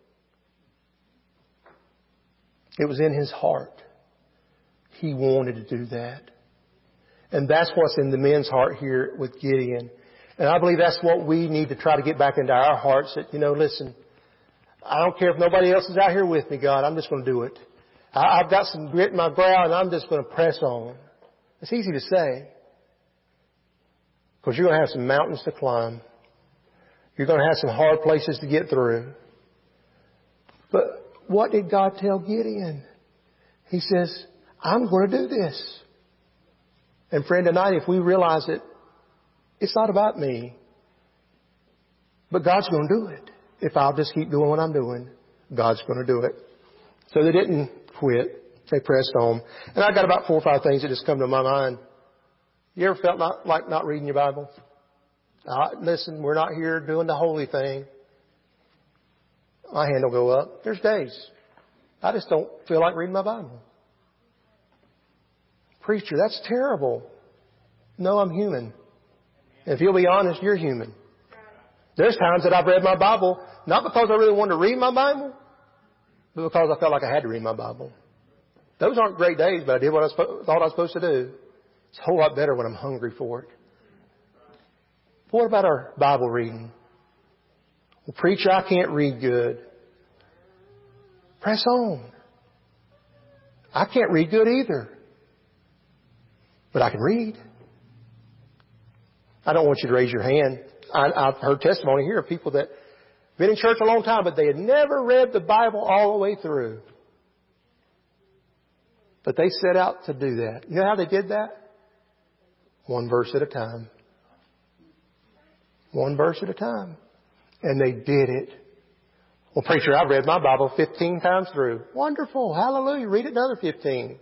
It was in his heart. He wanted to do that. And that's what's in the men's heart here with Gideon. And I believe that's what we need to try to get back into our hearts that, listen, I don't care if nobody else is out here with me, God, I'm just going to do it. I've got some grit in my brow and I'm just going to press on. It's easy to say. Because you're going to have some mountains to climb. You're going to have some hard places to get through. But what did God tell Gideon? He says, I'm going to do this. And friend, tonight, if we realize it, it's not about me. But God's going to do it. If I'll just keep doing what I'm doing, God's going to do it. So they didn't quit. They pressed on. And I got about 4 or 5 things that just come to my mind. You ever felt like not reading your Bible? Listen, we're not here doing the holy thing. my hand will go up. There's days I just don't feel like reading my Bible. Preacher, that's terrible. No, I'm human. And if you'll be honest, you're human. There's times that I've read my Bible, not because I really wanted to read my Bible, but because I felt like I had to read my Bible. Those aren't great days, but I did what I thought I was supposed to do. It's a whole lot better when I'm hungry for it. What about our Bible reading? Well, preacher, I can't read good. Press on. I can't read good either. But I can read. I don't want you to raise your hand. I've heard testimony here of people that have been in church a long time, but they had never read the Bible all the way through. But they set out to do that. You know how they did that? One verse at a time. One verse at a time. And they did it. Well, preacher, I've read my Bible 15 times through. Wonderful. Hallelujah. Read it another 15.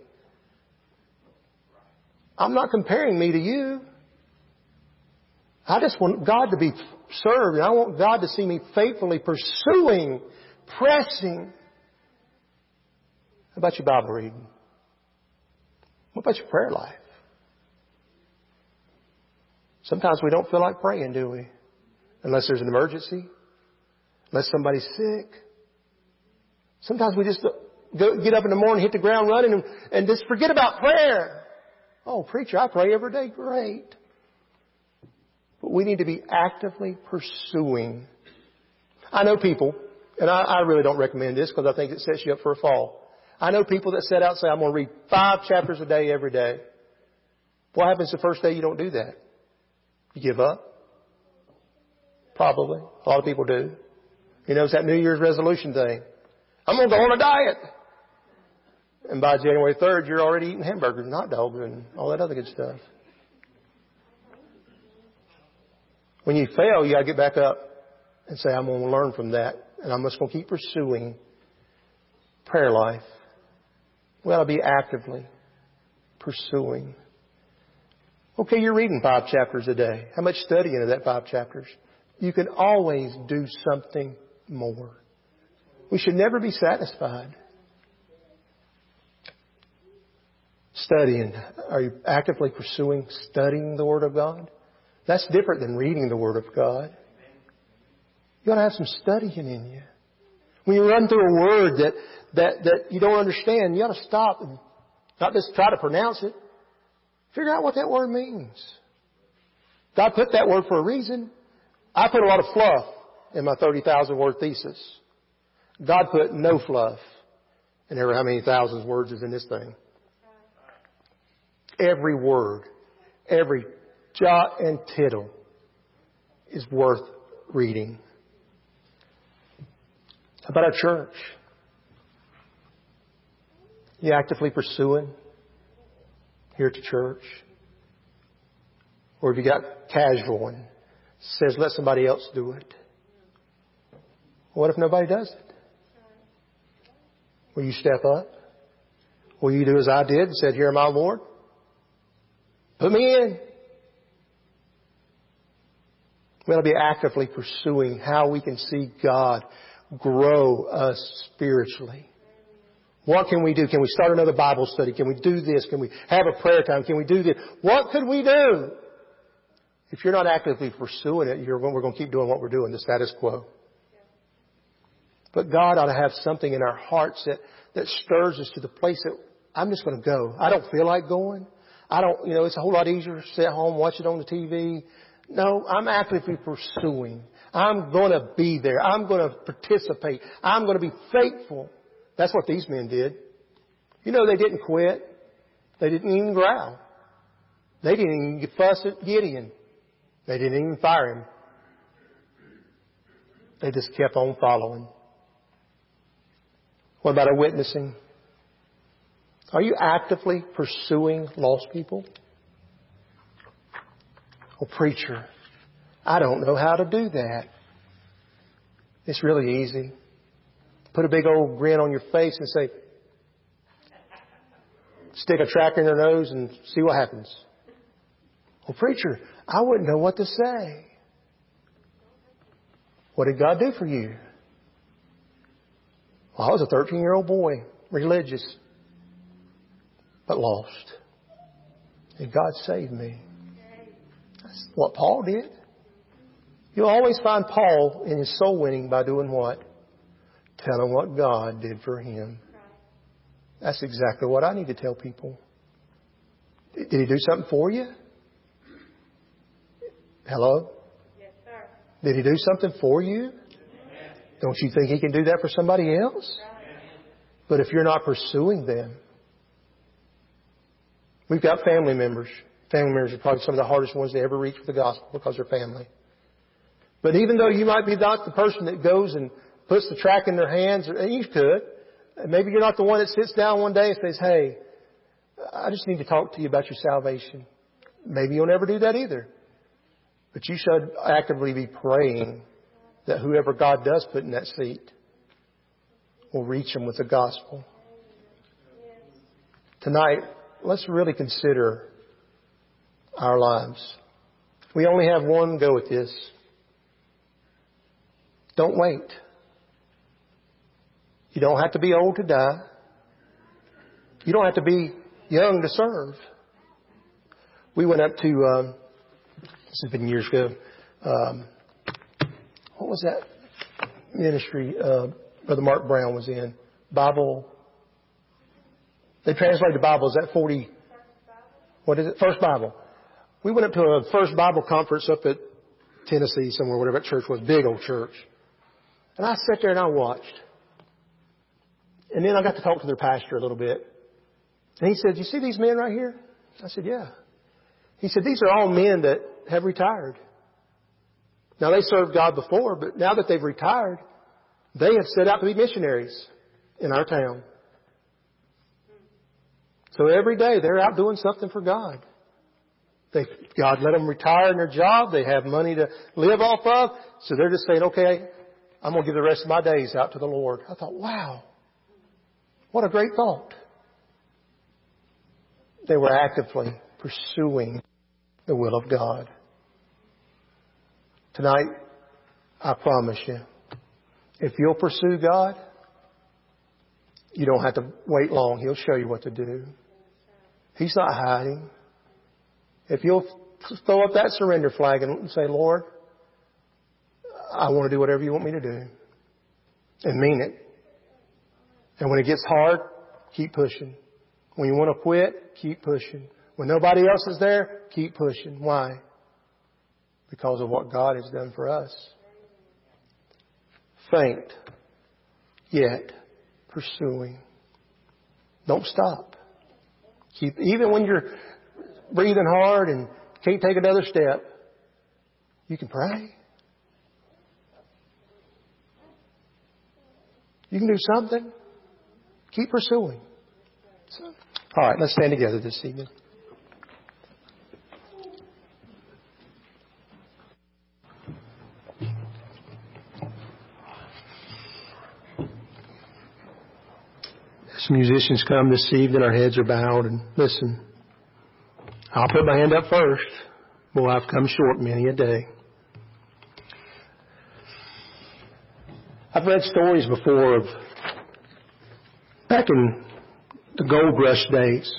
I'm not comparing me to you. I just want God to be served, and I want God to see me faithfully pursuing, pressing. How about your Bible reading? What about your prayer life? Sometimes we don't feel like praying, do we? Unless there's an emergency. Unless somebody's sick. Sometimes we just get up in the morning, hit the ground running, and just forget about prayer. Oh, preacher, I pray every day. Great. But we need to be actively pursuing. I know people, and I really don't recommend this because I think it sets you up for a fall. I know people that set out and say, I'm going to read 5 chapters a day every day. What happens the first day you don't do that? You give up? Probably. A lot of people do. You know, it's that New Year's resolution thing. I'm going to go on a diet. And by January 3rd, you're already eating hamburgers and hot dogs and all that other good stuff. When you fail, you got to get back up and say, I'm going to learn from that. And I'm just going to keep pursuing prayer life. We ought to be actively pursuing. Okay, you're reading 5 chapters a day. How much study into that 5 chapters? You can always do something more. We should never be satisfied. Studying. Are you actively pursuing studying the Word of God? That's different than reading the Word of God. You ought to have some studying in you. When you run through a word that you don't understand, you ought to stop and not just try to pronounce it. Figure out what that word means. God put that word for a reason. I put a lot of fluff in my 30,000 word thesis. God put no fluff in ever how many thousands words is in this thing. Every word, every jot and tittle is worth reading. How about our church? You actively pursuing here at the church? Or have you got casual and says let somebody else do it? What if nobody does it? Will you step up? Will you do as I did and said, here, my Lord? Put me in. We ought to be actively pursuing how we can see God grow us spiritually. What can we do? Can we start another Bible study? Can we do this? Can we have a prayer time? Can we do this? What could we do? If you're not actively pursuing it, we're going to keep doing what we're doing, the status quo. But God ought to have something in our hearts that stirs us to the place that I'm just going to go. I don't feel like going. It's a whole lot easier to sit at home, watch it on the TV. No, I'm actively pursuing. I'm going to be there. I'm going to participate. I'm going to be faithful. That's what these men did. You know, they didn't quit. They didn't even growl. They didn't even fuss at Gideon. They didn't even fire him. They just kept on following. What about our witnessing? Are you actively pursuing lost people? Oh, preacher, I don't know how to do that. It's really easy. Put a big old grin on your face and say, stick a tracker in their nose and see what happens. Oh, preacher, I wouldn't know what to say. What did God do for you? Well, I was a 13-year-old boy, religious, but lost. And God saved me. That's what Paul did. You'll always find Paul in his soul winning by doing what? Telling what God did for him. That's exactly what I need to tell people. Did He do something for you? Hello? Yes, sir. Did He do something for you? Don't you think He can do that for somebody else? But if you're not pursuing them, we've got family members. Family members are probably some of the hardest ones to ever reach with the gospel because they're family. But even though you might be not the person that goes and puts the tract in their hands, and you could, maybe you're not the one that sits down one day and says, hey, I just need to talk to you about your salvation. Maybe you'll never do that either. But you should actively be praying that whoever God does put in that seat will reach them with the gospel. Tonight, let's really consider our lives. We only have one go at this. Don't wait. You don't have to be old to die. You don't have to be young to serve. We went up to, this has been years ago, what was that ministry Brother Mark Brown was in? Bible. They translated Bible. Is that 40? What is it? First Bible. We went up to a First Bible conference up at Tennessee somewhere, whatever that church was, big old church. And I sat there and I watched. And then I got to talk to their pastor a little bit. And he said, you see these men right here? I said, yeah. He said, these are all men that have retired. Now they served God before, but now that they've retired, they have set out to be missionaries in our town. So every day they're out doing something for God. God let them retire in their job. They have money to live off of. So they're just saying, okay, I'm going to give the rest of my days out to the Lord. I thought, wow, what a great thought. They were actively pursuing the will of God. Tonight, I promise you, if you'll pursue God, you don't have to wait long. He'll show you what to do. He's not hiding. If you'll throw up that surrender flag and say, Lord, I want to do whatever you want me to do. And mean it. And when it gets hard, keep pushing. When you want to quit, keep pushing. When nobody else is there, keep pushing. Why? Because of what God has done for us. Faint, yet pursuing. Don't stop. Even when you're breathing hard and can't take another step, you can pray. You can do something. Keep pursuing. All right, let's stand together this evening. As musicians come this evening, our heads are bowed, and listen, I'll put my hand up first. Boy, I've come short many a day. I've read stories before of back in the gold rush days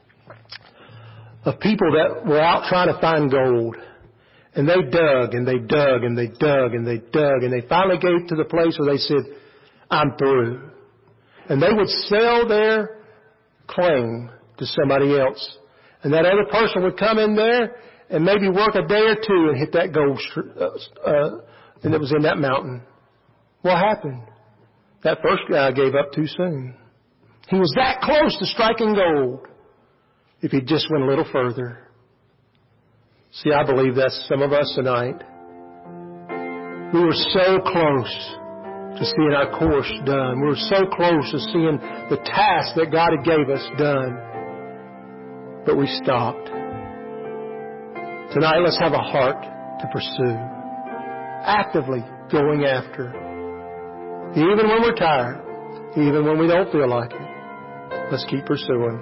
of people that were out trying to find gold. And they dug and they dug and they dug and they dug and they finally gave to the place where they said, I'm through. And they would sell their claim to somebody else. And that other person would come in there and maybe work a day or two and hit that gold and it was in that mountain. What happened? That first guy gave up too soon. He was that close to striking gold if he just went a little further. See, I believe that's some of us tonight. We were so close to seeing our course done. We were so close to seeing the task that God had gave us done. But we stopped. Tonight, let's have a heart to pursue. Actively going after. Even when we're tired. Even when we don't feel like it. Let's keep pursuing.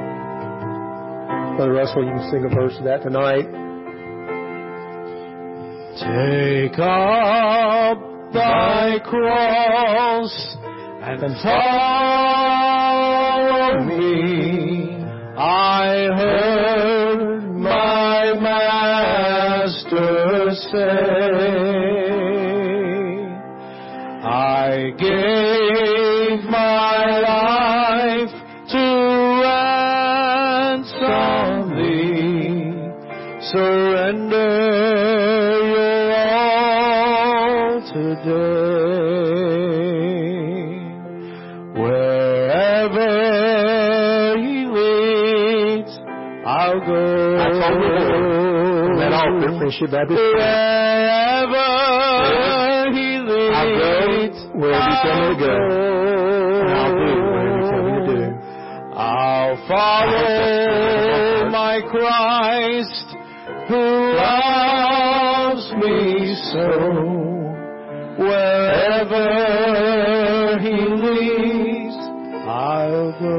Brother Russell, you can sing a verse of that tonight. Take up thy cross and follow me. I heard my Master say, I gave my life to ransom thee. Surrender your all today. Wherever he leads, I'll go. I told you from that altar, Friendship Baptist. Wherever he leads, I'll go wherever you tell me to go. And I'll do whatever you tell me to do. I'll follow my Christ who loves me so. Wherever he leads, I'll go.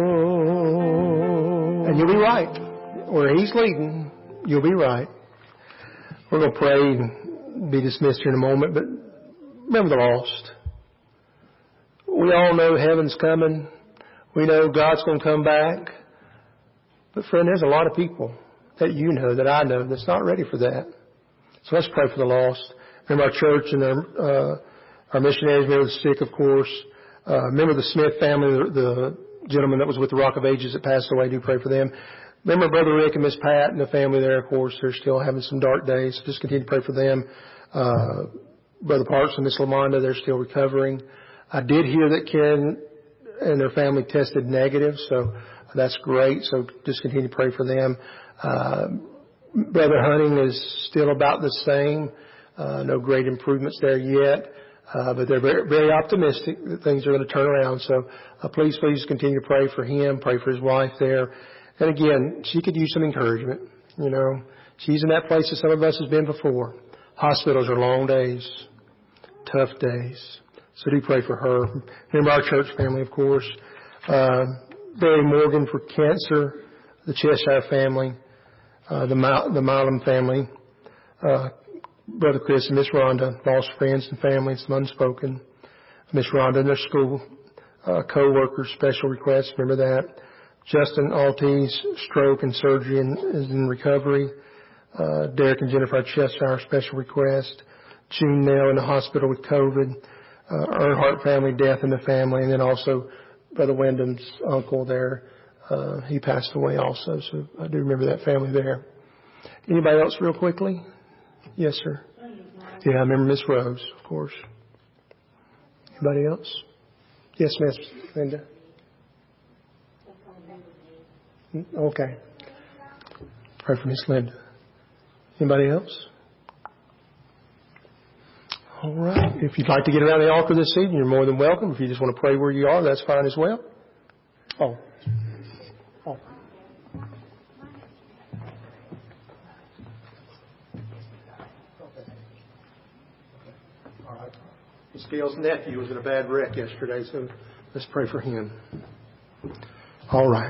And you'll be right. Where he's leading, you'll be right. We're going to pray and be dismissed here in a moment, but remember the lost. We all know heaven's coming. We know God's going to come back. But friend, there's a lot of people that you know, that I know, that's not ready for that. So let's pray for the lost. Remember our church and our missionaries. Remember the sick, of course. Remember the Smith family, the gentleman that was with the Rock of Ages that passed away. Do pray for them. Remember Brother Rick and Miss Pat and the family there, of course. They're still having some dark days. So just continue to pray for them. Brother Parks and Miss Lamonda, they're still recovering. I did hear that Karen and their family tested negative, so that's great. So just continue to pray for them. Brother Hunting is still about the same. No great improvements there yet. But they're very, very optimistic that things are going to turn around. So please continue to pray for him, pray for his wife there. And again, she could use some encouragement. You know, she's in that place that some of us has been before. Hospitals are long days, tough days. So do pray for her. Remember our church family, of course. Barry Morgan for cancer, the Cheshire family, the Milam family, Brother Chris and Miss Rhonda, lost friends and family, some unspoken. Miss Rhonda and their school co-workers, special requests, remember that. Justin Alte's stroke and surgery is in recovery. Derek and Jennifer Cheshire, special request. June Nell in the hospital with COVID. Earnhardt family, death in the family, and then also Brother Wyndham's uncle there. He passed away also, so I do remember that family there. Anybody else real quickly? Yes, sir. Yeah, I remember Miss Rose, of course. Anybody else? Yes, Miss Linda. Okay. Pray for Miss Linda. Anybody else? All right. If you'd like to get around the altar this evening, you're more than welcome. If you just want to pray where you are, that's fine as well. Oh. All right. Miss Gail's nephew was in a bad wreck yesterday, so let's pray for him. All right.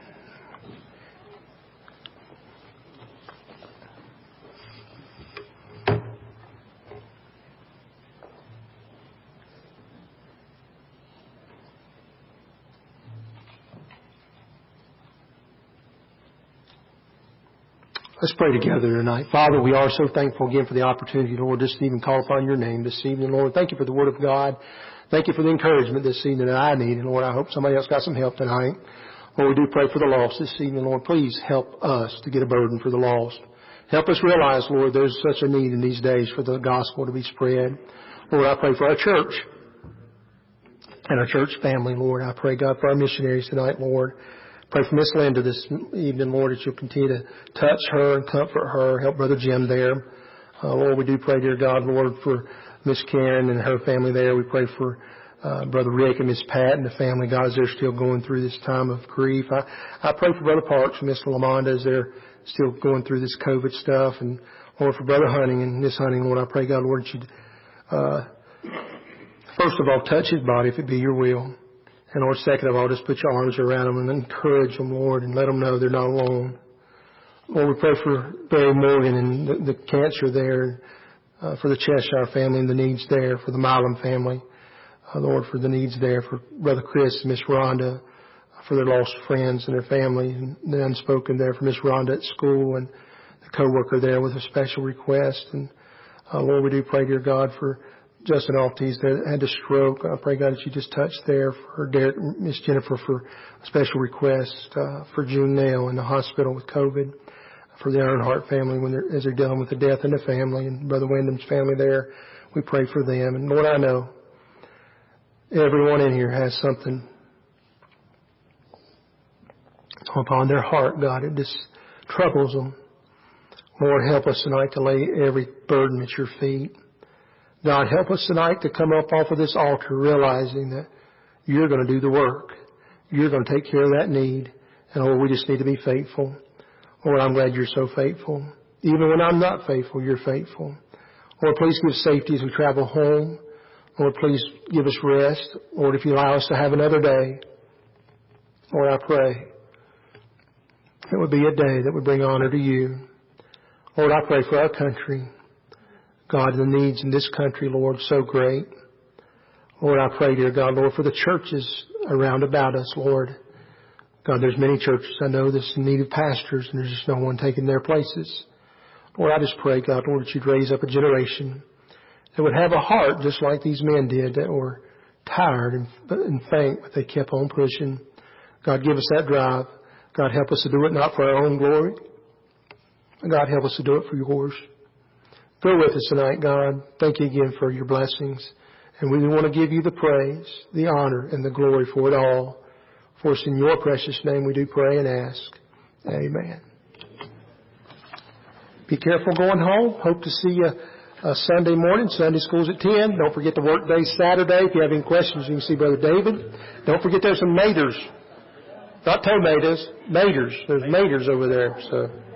Let's pray together tonight. Father, we are so thankful again for the opportunity, Lord, just to even call upon your name this evening, Lord. Thank you for the word of God. Thank you for the encouragement this evening that I need. And Lord, I hope somebody else got some help tonight. Lord, we do pray for the lost this evening, Lord. Please help us to get a burden for the lost. Help us realize, Lord, there's such a need in these days for the gospel to be spread. Lord, I pray for our church and our church family, Lord. I pray, God, for our missionaries tonight, Lord. Pray for Miss Linda this evening, Lord, that you'll continue to touch her and comfort her. Help Brother Jim there. Lord, we do pray, dear God, Lord, for Miss Karen and her family there. We pray for Brother Rick and Miss Pat and the family, God, as they're still going through this time of grief. I pray for Brother Parks and Miss Lamonda as they're still going through this COVID stuff. And Lord, for Brother Hunting and Miss Hunting, Lord, I pray, God, Lord, that you'd, first of all, touch his body if it be your will. And Lord, second of all, just put your arms around them and encourage them, Lord, and let them know they're not alone. Lord, we pray for Barry Morgan and the cancer there. for the Cheshire family and the needs there, for the Milam family. Lord, for the needs there, for Brother Chris and Miss Rhonda, for their lost friends and their family, and the unspoken there for Miss Rhonda at school and the co-worker there with a special request. And Lord, we do pray, dear God, for Justin Alties that had a stroke. I pray, God, that you just touch there for Derek, Miss Jennifer for a special request, for June Nail in the hospital with COVID, for the Earnhardt family as they're dealing with the death in the family, and Brother Wyndham's family there. We pray for them. And Lord, I know everyone in here has something upon their heart, God. It just troubles them. Lord, help us tonight to lay every burden at your feet. God, help us tonight to come up off of this altar realizing that you're going to do the work. You're going to take care of that need. And Lord, we just need to be faithful. Lord, I'm glad you're so faithful. Even when I'm not faithful, you're faithful. Lord, please give safety as we travel home. Lord, please give us rest. Lord, if you allow us to have another day, Lord, I pray it would be a day that would bring honor to you. Lord, I pray for our country. God, the needs in this country, Lord, so great. Lord, I pray, dear God, Lord, for the churches around about us, Lord. God, there's many churches I know that's in need of pastors, and there's just no one taking their places. Lord, I just pray, God, Lord, that you'd raise up a generation that would have a heart just like these men did, that were tired and faint, but they kept on pushing. God, give us that drive. God, help us to do it not for our own glory. God, help us to do it for yours. Go with us tonight, God. Thank you again for your blessings. And we want to give you the praise, the honor, and the glory for it all. For it's in your precious name we do pray and ask. Amen. Be careful going home. Hope to see you Sunday morning. Sunday school's at 10. Don't forget the work day Saturday. If you have any questions, you can see Brother David. Don't forget there's some maters. Not tomatoes, maters. There's maters over there. So.